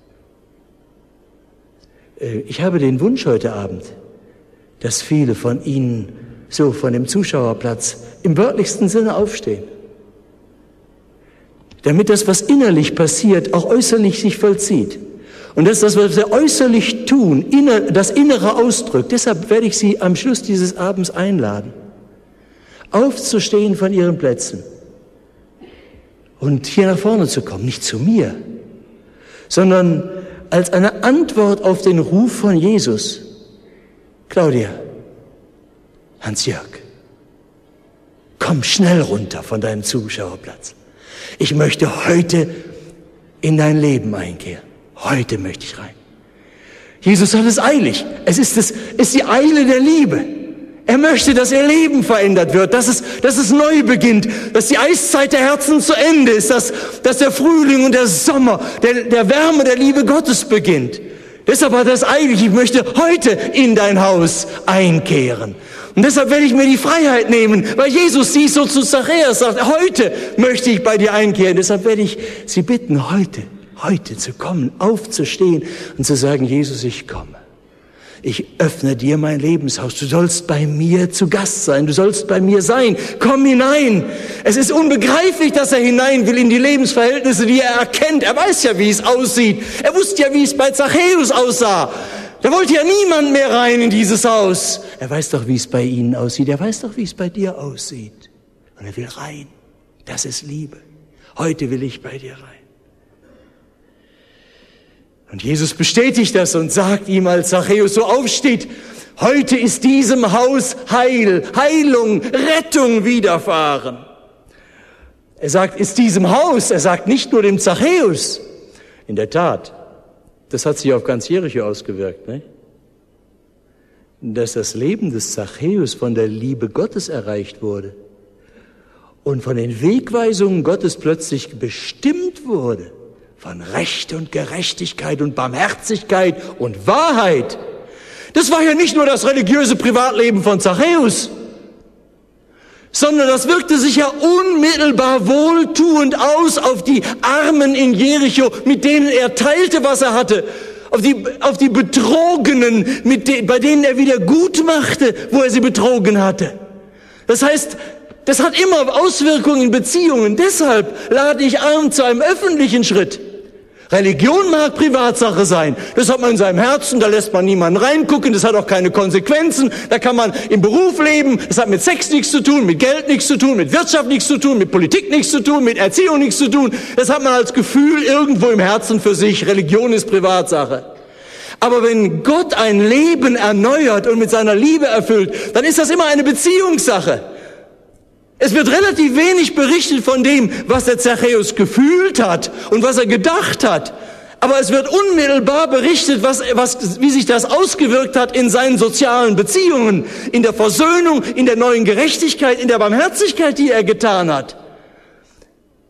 Ich habe den Wunsch heute Abend, dass viele von Ihnen so von dem Zuschauerplatz im wörtlichsten Sinne aufstehen, damit das, was innerlich passiert, auch äußerlich sich vollzieht. Und dass das, was wir äußerlich tun, das Innere ausdrückt. Deshalb werde ich Sie am Schluss dieses Abends einladen, aufzustehen von Ihren Plätzen und hier nach vorne zu kommen, nicht zu mir, sondern als eine Antwort auf den Ruf von Jesus. Claudia, Hans-Jörg, komm schnell runter von deinem Zuschauerplatz. Ich möchte heute in dein Leben einkehren. Heute möchte ich rein. Jesus hat es eilig. Es ist die Eile der Liebe. Er möchte, dass ihr Leben verändert wird, dass es neu beginnt, dass die Eiszeit der Herzen zu Ende ist, dass der Frühling und der Sommer, der Wärme der Liebe Gottes beginnt. Deshalb hat er es eilig. Ich möchte heute in dein Haus einkehren. Und deshalb werde ich mir die Freiheit nehmen, weil Jesus dies so zu Zachäus sagt, heute möchte ich bei dir einkehren. Deshalb werde ich Sie bitten, heute zu kommen, aufzustehen und zu sagen, Jesus, ich komme. Ich öffne dir mein Lebenshaus. Du sollst bei mir zu Gast sein. Du sollst bei mir sein. Komm hinein. Es ist unbegreiflich, dass er hinein will in die Lebensverhältnisse, die er erkennt. Er weiß ja, wie es aussieht. Er wusste ja, wie es bei Zachäus aussah. Da wollte ja niemand mehr rein in dieses Haus. Er weiß doch, wie es bei Ihnen aussieht. Er weiß doch, wie es bei dir aussieht. Und er will rein. Das ist Liebe. Heute will ich bei dir rein. Und Jesus bestätigt das und sagt ihm, als Zachäus so aufsteht, heute ist diesem Haus Heilung, Rettung widerfahren. Er sagt, ist diesem Haus, er sagt nicht nur dem Zachäus. In der Tat, das hat sich auf ganz Jericho ausgewirkt, ne? Dass das Leben des Zachäus von der Liebe Gottes erreicht wurde und von den Wegweisungen Gottes plötzlich bestimmt wurde. Von Recht und Gerechtigkeit und Barmherzigkeit und Wahrheit. Das war ja nicht nur das religiöse Privatleben von Zachäus, sondern das wirkte sich ja unmittelbar wohltuend aus auf die Armen in Jericho, mit denen er teilte, was er hatte, auf die Betrogenen, bei denen er wieder gut machte, wo er sie betrogen hatte. Das heißt, das hat immer Auswirkungen in Beziehungen. Deshalb lade ich ein zu einem öffentlichen Schritt. Religion mag Privatsache sein. Das hat man in seinem Herzen, da lässt man niemanden reingucken, das hat auch keine Konsequenzen. Da kann man im Beruf leben, das hat mit Sex nichts zu tun, mit Geld nichts zu tun, mit Wirtschaft nichts zu tun, mit Politik nichts zu tun, mit Erziehung nichts zu tun. Das hat man als Gefühl irgendwo im Herzen für sich. Religion ist Privatsache. Aber wenn Gott ein Leben erneuert und mit seiner Liebe erfüllt, dann ist das immer eine Beziehungssache. Es wird relativ wenig berichtet von dem, was der Zachäus gefühlt hat und was er gedacht hat. Aber es wird unmittelbar berichtet, wie sich das ausgewirkt hat in seinen sozialen Beziehungen, in der Versöhnung, in der neuen Gerechtigkeit, in der Barmherzigkeit, die er getan hat.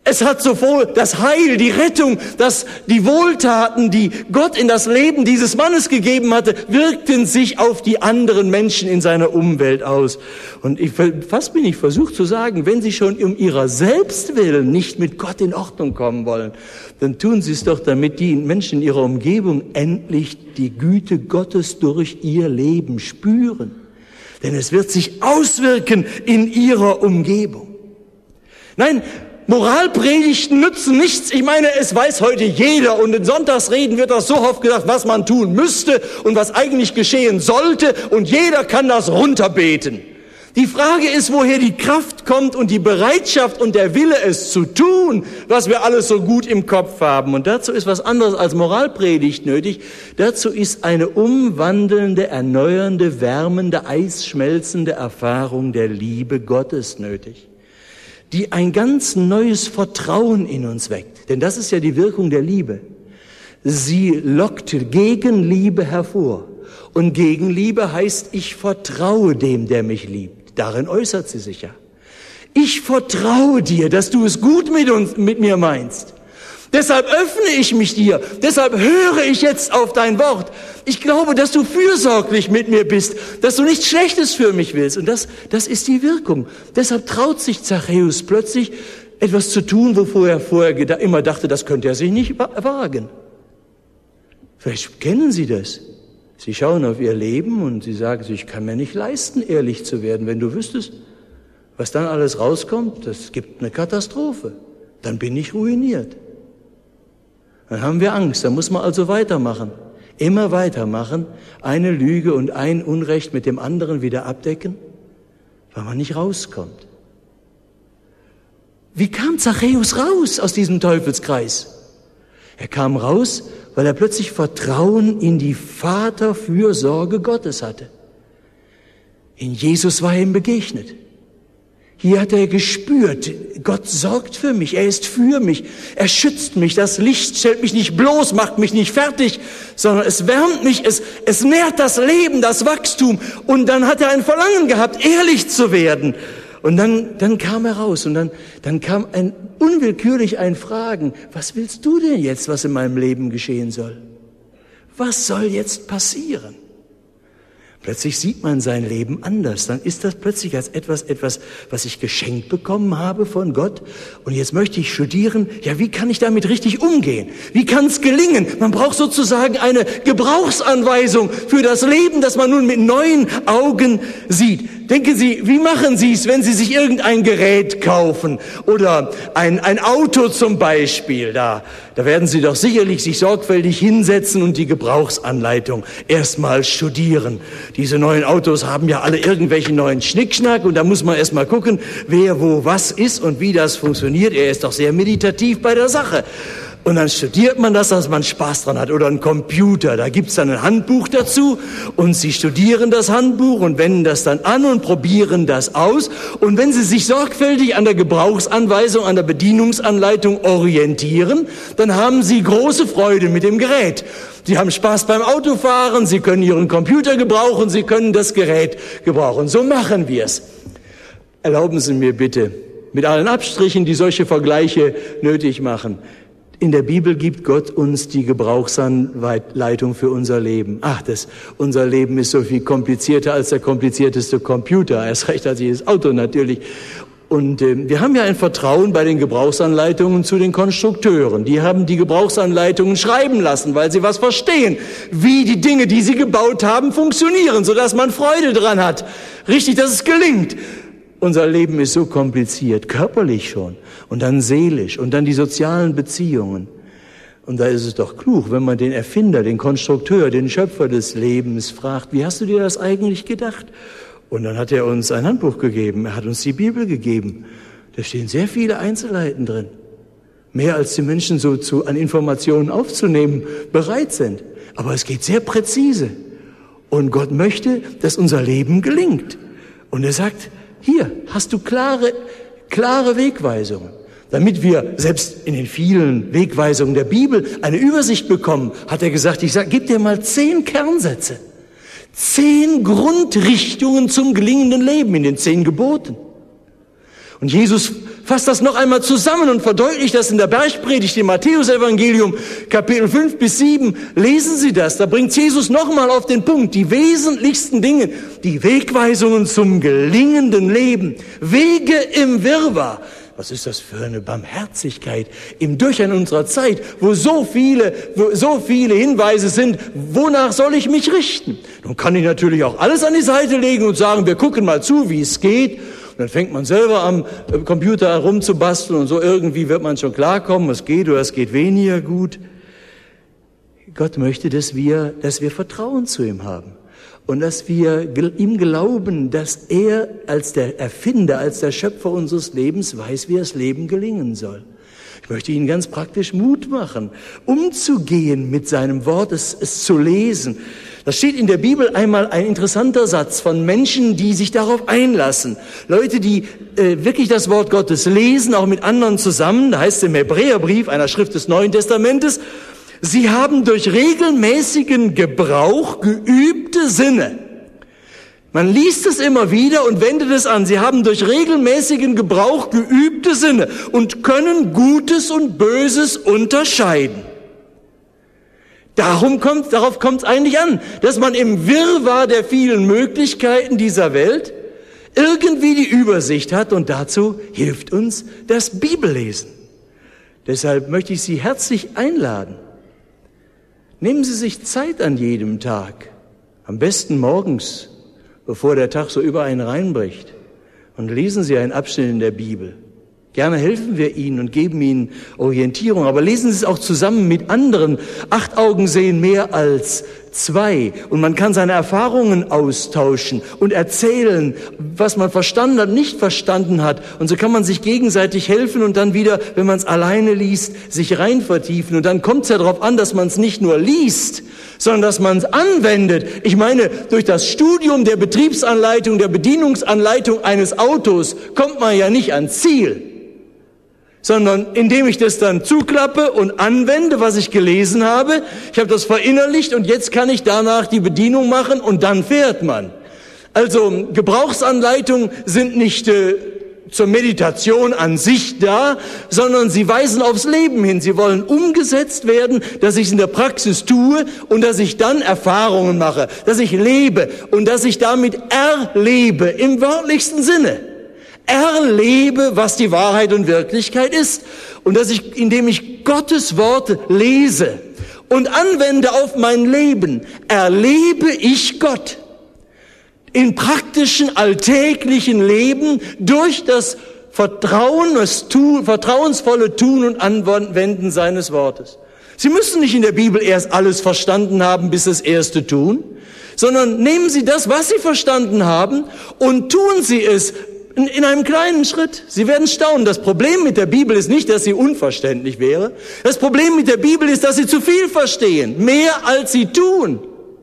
Es hat sowohl das Heil, die Rettung, die Wohltaten, die Gott in das Leben dieses Mannes gegeben hatte, wirkten sich auf die anderen Menschen in seiner Umwelt aus. Und fast bin ich versucht zu sagen, wenn sie schon um ihrer selbst willen nicht mit Gott in Ordnung kommen wollen, dann tun sie es doch, damit die Menschen in ihrer Umgebung endlich die Güte Gottes durch ihr Leben spüren. Denn es wird sich auswirken in ihrer Umgebung. Nein, Moralpredigten nützen nichts. Ich meine, es weiß heute jeder und in Sonntagsreden wird das so oft gesagt, was man tun müsste und was eigentlich geschehen sollte und jeder kann das runterbeten. Die Frage ist, woher die Kraft kommt und die Bereitschaft und der Wille, es zu tun, was wir alles so gut im Kopf haben. Und dazu ist was anderes als Moralpredigt nötig. Dazu ist eine umwandelnde, erneuernde, wärmende, eisschmelzende Erfahrung der Liebe Gottes nötig, die ein ganz neues Vertrauen in uns weckt. Denn das ist ja die Wirkung der Liebe. Sie lockt Gegenliebe hervor. Und Gegenliebe heißt, ich vertraue dem, der mich liebt. Darin äußert sie sich ja. Ich vertraue dir, dass du es gut mit mir meinst. Deshalb öffne ich mich dir. Deshalb höre ich jetzt auf dein Wort. Ich glaube, dass du fürsorglich mit mir bist, dass du nichts Schlechtes für mich willst. Und das ist die Wirkung. Deshalb traut sich Zachäus plötzlich, etwas zu tun, wovor er vorher immer dachte, das könnte er sich nicht wagen. Vielleicht kennen Sie das. Sie schauen auf Ihr Leben und Sie sagen, ich kann mir nicht leisten, ehrlich zu werden. Wenn du wüsstest, was dann alles rauskommt, das gibt eine Katastrophe. Dann bin ich ruiniert. Dann haben wir Angst, dann muss man also weitermachen. Immer weitermachen, eine Lüge und ein Unrecht mit dem anderen wieder abdecken, weil man nicht rauskommt. Wie kam Zachäus raus aus diesem Teufelskreis? Er kam raus, weil er plötzlich Vertrauen in die Vaterfürsorge Gottes hatte. In Jesus war er ihm begegnet. Hier hat er gespürt, Gott sorgt für mich, er ist für mich, er schützt mich, das Licht stellt mich nicht bloß, macht mich nicht fertig, sondern es wärmt mich, es nährt das Leben, das Wachstum. Und dann hat er ein Verlangen gehabt, ehrlich zu werden. Und dann kam er raus und dann kam unwillkürlich ein Fragen, was willst du denn jetzt, was in meinem Leben geschehen soll? Was soll jetzt passieren? Plötzlich sieht man sein Leben anders. Dann ist das plötzlich als etwas, was ich geschenkt bekommen habe von Gott. Und jetzt möchte ich studieren, ja, wie kann ich damit richtig umgehen? Wie kann es gelingen? Man braucht sozusagen eine Gebrauchsanweisung für das Leben, das man nun mit neuen Augen sieht. Denken Sie, wie machen Sie es, wenn Sie sich irgendein Gerät kaufen oder ein Auto zum Beispiel? Da werden Sie doch sicherlich sich sorgfältig hinsetzen und die Gebrauchsanleitung erstmal studieren. Diese neuen Autos haben ja alle irgendwelche neuen Schnickschnack und da muss man erstmal gucken, wer wo was ist und wie das funktioniert. Er ist doch sehr meditativ bei der Sache. Und dann studiert man das, dass man Spaß dran hat. Oder ein Computer, da gibt's dann ein Handbuch dazu und Sie studieren das Handbuch und wenden das dann an und probieren das aus. Und wenn Sie sich sorgfältig an der Gebrauchsanweisung, an der Bedienungsanleitung orientieren, dann haben Sie große Freude mit dem Gerät. Sie haben Spaß beim Autofahren, Sie können Ihren Computer gebrauchen, Sie können das Gerät gebrauchen. So machen wir es. Erlauben Sie mir bitte, mit allen Abstrichen, die solche Vergleiche nötig machen, in der Bibel gibt Gott uns die Gebrauchsanleitung für unser Leben. Unser Leben ist so viel komplizierter als der komplizierteste Computer, erst recht als jedes Auto natürlich. Und wir haben ja ein Vertrauen bei den Gebrauchsanleitungen zu den Konstrukteuren. Die haben die Gebrauchsanleitungen schreiben lassen, weil sie was verstehen, wie die Dinge, die sie gebaut haben, funktionieren, sodass man Freude dran hat. Richtig, dass es gelingt. Unser Leben ist so kompliziert, körperlich schon und dann seelisch und dann die sozialen Beziehungen. Und da ist es doch klug, wenn man den Erfinder, den Konstrukteur, den Schöpfer des Lebens fragt, wie hast du dir das eigentlich gedacht? Und dann hat er uns ein Handbuch gegeben, er hat uns die Bibel gegeben. Da stehen sehr viele Einzelheiten drin. Mehr als die Menschen so an Informationen aufzunehmen bereit sind. Aber es geht sehr präzise. Und Gott möchte, dass unser Leben gelingt. Und er sagt, hier hast du klare Wegweisungen. Damit wir selbst in den vielen Wegweisungen der Bibel eine Übersicht bekommen, hat er gesagt, gib dir mal 10 Kernsätze. 10 Grundrichtungen zum gelingenden Leben in den 10 Geboten. Und Jesus fasst das noch einmal zusammen und verdeutlicht das in der Bergpredigt im Matthäus-Evangelium, Kapitel 5 bis 7. Lesen Sie das, da bringt Jesus nochmal auf den Punkt, die wesentlichsten Dinge, die Wegweisungen zum gelingenden Leben, Wege im Wirrwarr. Was ist das für eine Barmherzigkeit im Durcheinander unserer Zeit, wo so viele Hinweise sind, wonach soll ich mich richten? Nun kann ich natürlich auch alles an die Seite legen und sagen, wir gucken mal zu, wie es geht. Und dann fängt man selber am Computer rumzubasteln und so irgendwie wird man schon klarkommen, es geht oder es geht weniger gut. Gott möchte, dass wir Vertrauen zu ihm haben. Und dass wir ihm glauben, dass er als der Erfinder, als der Schöpfer unseres Lebens weiß, wie das Leben gelingen soll. Ich möchte Ihnen ganz praktisch Mut machen, umzugehen mit seinem Wort, es zu lesen. Da steht in der Bibel einmal ein interessanter Satz von Menschen, die sich darauf einlassen. Leute, die wirklich das Wort Gottes lesen, auch mit anderen zusammen. Da heißt es im Hebräerbrief, einer Schrift des Neuen Testamentes, sie haben durch regelmäßigen Gebrauch geübte Sinne. Man liest es immer wieder und wendet es an. Sie haben durch regelmäßigen Gebrauch geübte Sinne und können Gutes und Böses unterscheiden. Darauf kommt es eigentlich an, dass man im Wirrwarr der vielen Möglichkeiten dieser Welt irgendwie die Übersicht hat und dazu hilft uns das Bibellesen. Deshalb möchte ich Sie herzlich einladen. Nehmen Sie sich Zeit an jedem Tag, am besten morgens, bevor der Tag so über einen reinbricht, und lesen Sie einen Abschnitt in der Bibel. Gerne helfen wir Ihnen und geben Ihnen Orientierung, aber lesen Sie es auch zusammen mit anderen. 8 Augen sehen mehr als 2 und man kann seine Erfahrungen austauschen und erzählen, was man verstanden hat, nicht verstanden hat. Und so kann man sich gegenseitig helfen und dann wieder, wenn man es alleine liest, sich rein vertiefen. Und dann kommt es ja darauf an, dass man es nicht nur liest, sondern dass man es anwendet. Ich meine, durch das Studium der Betriebsanleitung, der Bedienungsanleitung eines Autos kommt man ja nicht ans Ziel, sondern indem ich das dann zuklappe und anwende, was ich gelesen habe. Ich habe das verinnerlicht und jetzt kann ich danach die Bedienung machen und dann fährt man. Also Gebrauchsanleitungen sind nicht zur Meditation an sich da, sondern sie weisen aufs Leben hin. Sie wollen umgesetzt werden, dass ich es in der Praxis tue und dass ich dann Erfahrungen mache, dass ich lebe und dass ich damit erlebe, im wörtlichsten Sinne. Erlebe, was die Wahrheit und Wirklichkeit ist. Und dass ich, indem ich Gottes Wort lese und anwende auf mein Leben, erlebe ich Gott. Im praktischen, alltäglichen Leben durch das vertrauensvolle Tun und Anwenden seines Wortes. Sie müssen nicht in der Bibel erst alles verstanden haben, bis das erste tun, sondern nehmen Sie das, was Sie verstanden haben, und tun Sie es in einem kleinen Schritt. Sie werden staunen. Das Problem mit der Bibel ist nicht, dass sie unverständlich wäre. Das Problem mit der Bibel ist, dass sie zu viel verstehen. Mehr als sie tun.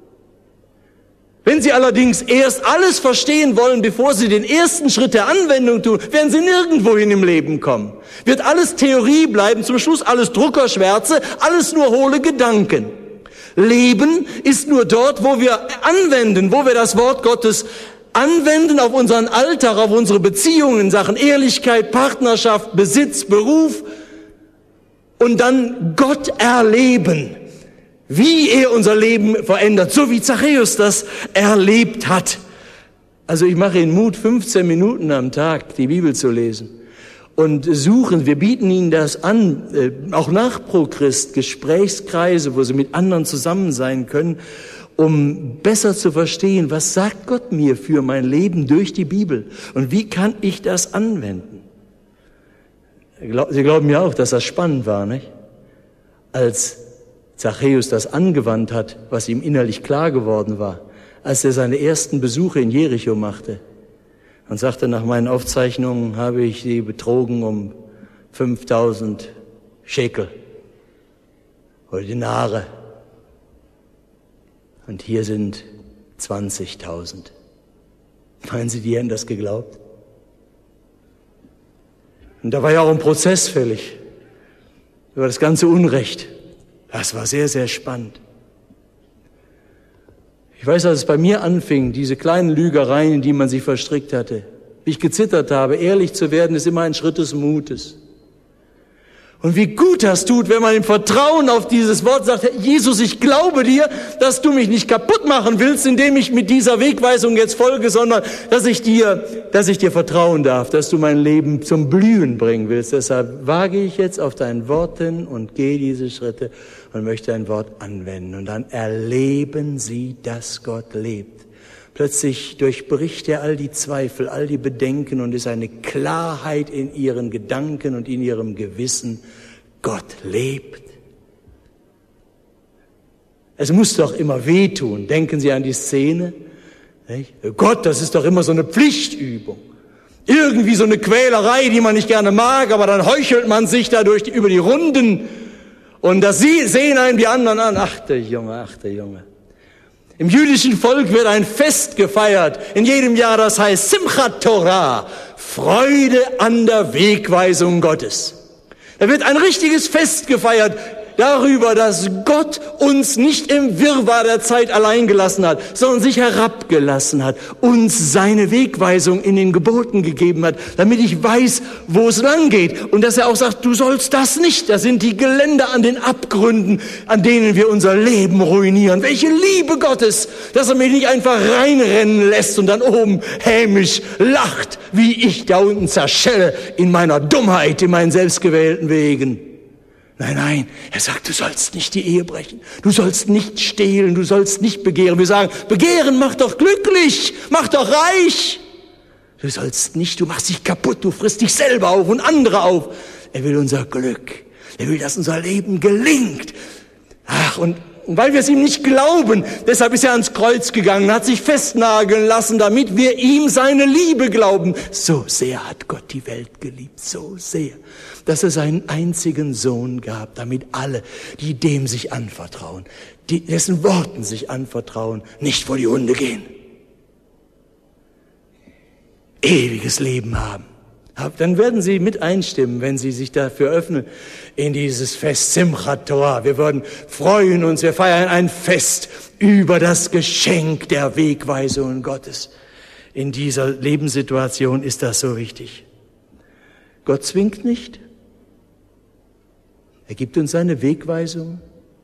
Wenn Sie allerdings erst alles verstehen wollen, bevor Sie den ersten Schritt der Anwendung tun, werden Sie nirgendwohin im Leben kommen. Wird alles Theorie bleiben, zum Schluss alles Druckerschwärze, alles nur hohle Gedanken. Leben ist nur dort, wo wir anwenden, wo wir das Wort Gottes anwenden auf unseren Alltag, auf unsere Beziehungen in Sachen Ehrlichkeit, Partnerschaft, Besitz, Beruf und dann Gott erleben, wie er unser Leben verändert, so wie Zachäus das erlebt hat. Also ich mache Ihnen Mut, 15 Minuten am Tag die Bibel zu lesen und suchen, wir bieten Ihnen das an, auch nach Pro-Christ, Gesprächskreise, wo Sie mit anderen zusammen sein können, um besser zu verstehen, was sagt Gott mir für mein Leben durch die Bibel und wie kann ich das anwenden? Sie glauben ja auch, dass das spannend war, nicht? Als Zachäus das angewandt hat, was ihm innerlich klar geworden war, als er seine ersten Besuche in Jericho machte und sagte, nach meinen Aufzeichnungen habe ich sie betrogen um 5000 Schekel oder Dinare. Und hier sind 20.000. Meinen Sie, die hätten das geglaubt? Und da war ja auch ein Prozess fällig über das ganze Unrecht. Das war sehr, sehr spannend. Ich weiß, als es bei mir anfing, diese kleinen Lügereien, in die man sich verstrickt hatte, wie ich gezittert habe. Ehrlich zu werden ist immer ein Schritt des Mutes. Und wie gut das tut, wenn man im Vertrauen auf dieses Wort sagt, Jesus, ich glaube dir, dass du mich nicht kaputt machen willst, indem ich mit dieser Wegweisung jetzt folge, sondern dass ich dir vertrauen darf, dass du mein Leben zum Blühen bringen willst. Deshalb wage ich jetzt auf dein Wort hin und gehe diese Schritte und möchte dein Wort anwenden. Und dann erleben sie, dass Gott lebt. Plötzlich durchbricht er all die Zweifel, all die Bedenken und ist eine Klarheit in ihren Gedanken und in ihrem Gewissen. Gott lebt. Es muss doch immer wehtun. Denken Sie an die Szene. Nicht? Gott, das ist doch immer so eine Pflichtübung. Irgendwie so eine Quälerei, die man nicht gerne mag, aber dann heuchelt man sich dadurch über die Runden und das sehen einem die anderen an. Ach der Junge. Im jüdischen Volk wird ein Fest gefeiert, in jedem Jahr, das heißt Simchat Torah, Freude an der Wegweisung Gottes. Da wird ein richtiges Fest gefeiert darüber, dass Gott uns nicht im Wirrwarr der Zeit allein gelassen hat, sondern sich herabgelassen hat, uns seine Wegweisung in den Geboten gegeben hat, damit ich weiß, wo es lang geht. Und dass er auch sagt, du sollst das nicht. Das sind die Geländer an den Abgründen, an denen wir unser Leben ruinieren. Welche Liebe Gottes, dass er mich nicht einfach reinrennen lässt und dann oben hämisch lacht, wie ich da unten zerschelle in meiner Dummheit, in meinen selbstgewählten Wegen. Nein, er sagt, du sollst nicht die Ehe brechen, du sollst nicht stehlen, du sollst nicht begehren. Wir sagen, begehren macht doch glücklich, macht doch reich. Du sollst nicht, du machst dich kaputt, du frisst dich selber auf und andere auf. Er will unser Glück, er will, dass unser Leben gelingt. Ach, und weil wir es ihm nicht glauben, deshalb ist er ans Kreuz gegangen, hat sich festnageln lassen, damit wir ihm seine Liebe glauben. So sehr hat Gott die Welt geliebt, so sehr, dass er seinen einzigen Sohn gab, damit alle, die dem sich anvertrauen, dessen Worten sich anvertrauen, nicht vor die Hunde gehen. Ewiges Leben haben. Dann werden Sie mit einstimmen, wenn Sie sich dafür öffnen, in dieses Fest Simchat Torah. Wir würden freuen uns, wir feiern ein Fest über das Geschenk der Wegweisungen Gottes. In dieser Lebenssituation ist das so wichtig. Gott zwingt nicht. Er gibt uns seine Wegweisung.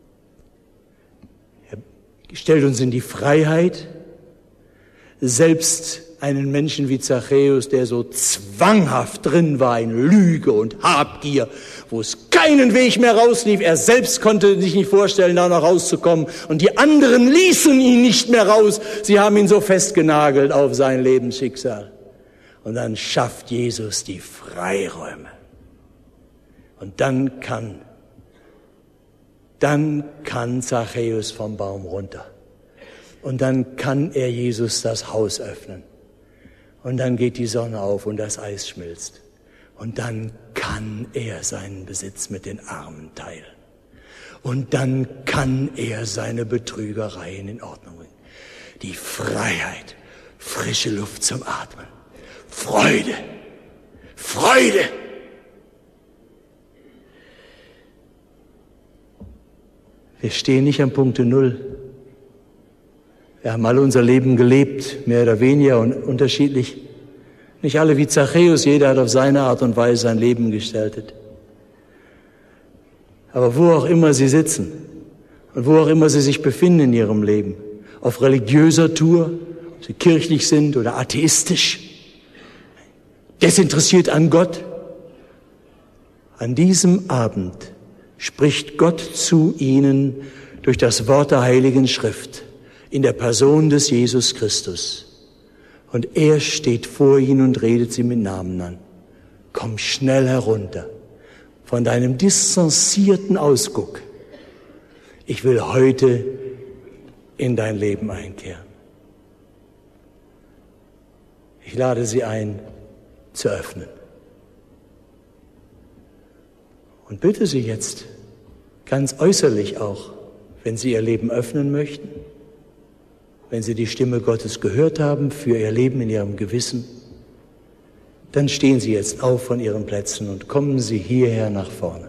Er stellt uns in die Freiheit, selbst einen Menschen wie Zachäus, der so zwanghaft drin war in Lüge und Habgier, wo es keinen Weg mehr rauslief. Er selbst konnte sich nicht vorstellen, da noch rauszukommen. Und die anderen ließen ihn nicht mehr raus. Sie haben ihn so festgenagelt auf sein Lebensschicksal. Und dann schafft Jesus die Freiräume. Und dann kann Zachäus vom Baum runter. Und dann kann er Jesus das Haus öffnen. Und dann geht die Sonne auf und das Eis schmilzt. Und dann kann er seinen Besitz mit den Armen teilen. Und dann kann er seine Betrügereien in Ordnung bringen. Die Freiheit, frische Luft zum Atmen. Freude. Wir stehen nicht am Punkte Null. Wir haben alle unser Leben gelebt, mehr oder weniger und unterschiedlich. Nicht alle wie Zachäus, jeder hat auf seine Art und Weise sein Leben gestaltet. Aber wo auch immer Sie sitzen und wo auch immer Sie sich befinden in Ihrem Leben, auf religiöser Tour, ob Sie kirchlich sind oder atheistisch, desinteressiert an Gott, an diesem Abend spricht Gott zu Ihnen durch das Wort der Heiligen Schrift in der Person des Jesus Christus. Und er steht vor Ihnen und redet Sie mit Namen an. Komm schnell herunter von deinem distanzierten Ausguck. Ich will heute in dein Leben einkehren. Ich lade Sie ein, zu öffnen. Und bitte Sie jetzt, ganz äußerlich auch, wenn Sie Ihr Leben öffnen möchten, wenn Sie die Stimme Gottes gehört haben für Ihr Leben in Ihrem Gewissen, dann stehen Sie jetzt auf von Ihren Plätzen und kommen Sie hierher nach vorne.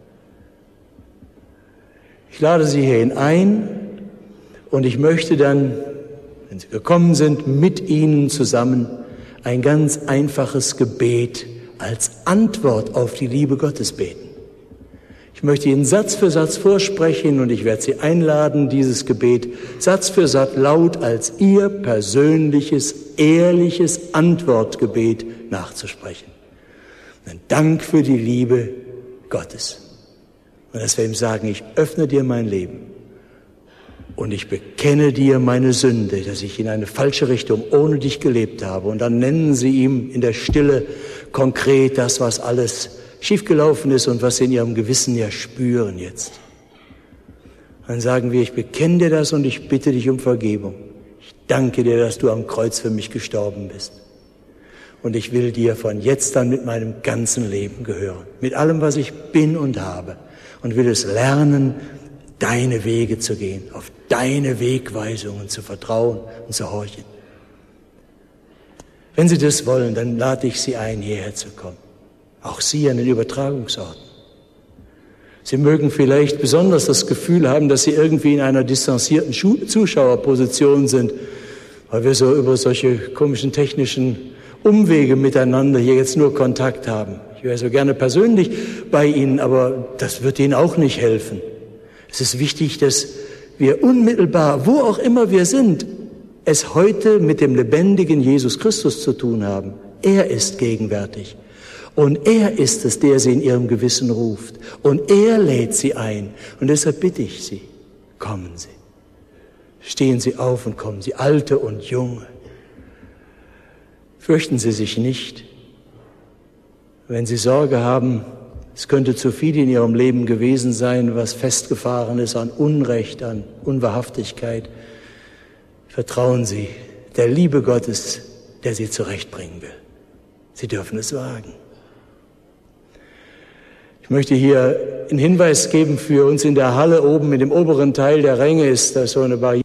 Ich lade Sie hierhin ein und ich möchte dann, wenn Sie gekommen sind, mit Ihnen zusammen ein ganz einfaches Gebet als Antwort auf die Liebe Gottes beten. Ich möchte Ihnen Satz für Satz vorsprechen und ich werde Sie einladen, dieses Gebet Satz für Satz laut als Ihr persönliches, ehrliches Antwortgebet nachzusprechen. Ein Dank für die Liebe Gottes. Und dass wir ihm sagen, ich öffne dir mein Leben und ich bekenne dir meine Sünde, dass ich in eine falsche Richtung ohne dich gelebt habe. Und dann nennen Sie ihm in der Stille konkret das, was alles schiefgelaufen ist und was Sie in Ihrem Gewissen ja spüren jetzt. Dann sagen wir, ich bekenne dir das und ich bitte dich um Vergebung. Ich danke dir, dass du am Kreuz für mich gestorben bist. Und ich will dir von jetzt an mit meinem ganzen Leben gehören, mit allem, was ich bin und habe. Und will es lernen, deine Wege zu gehen, auf deine Wegweisungen zu vertrauen und zu horchen. Wenn Sie das wollen, dann lade ich Sie ein, hierher zu kommen. Auch Sie an den Übertragungsorten. Sie mögen vielleicht besonders das Gefühl haben, dass Sie irgendwie in einer distanzierten Zuschauerposition sind, weil wir so über solche komischen technischen Umwege miteinander hier jetzt nur Kontakt haben. Ich wäre so gerne persönlich bei Ihnen, aber das wird Ihnen auch nicht helfen. Es ist wichtig, dass wir unmittelbar, wo auch immer wir sind, es heute mit dem lebendigen Jesus Christus zu tun haben. Er ist gegenwärtig. Und er ist es, der Sie in Ihrem Gewissen ruft. Und er lädt Sie ein. Und deshalb bitte ich Sie, kommen Sie. Stehen Sie auf und kommen Sie, Alte und Junge. Fürchten Sie sich nicht. Wenn Sie Sorge haben, es könnte zu viel in Ihrem Leben gewesen sein, was festgefahren ist an Unrecht, an Unwahrhaftigkeit. Vertrauen Sie der Liebe Gottes, der Sie zurechtbringen will. Sie dürfen es wagen. Ich möchte hier einen Hinweis geben für uns in der Halle oben, in dem oberen Teil der Ränge ist da so eine Barriere.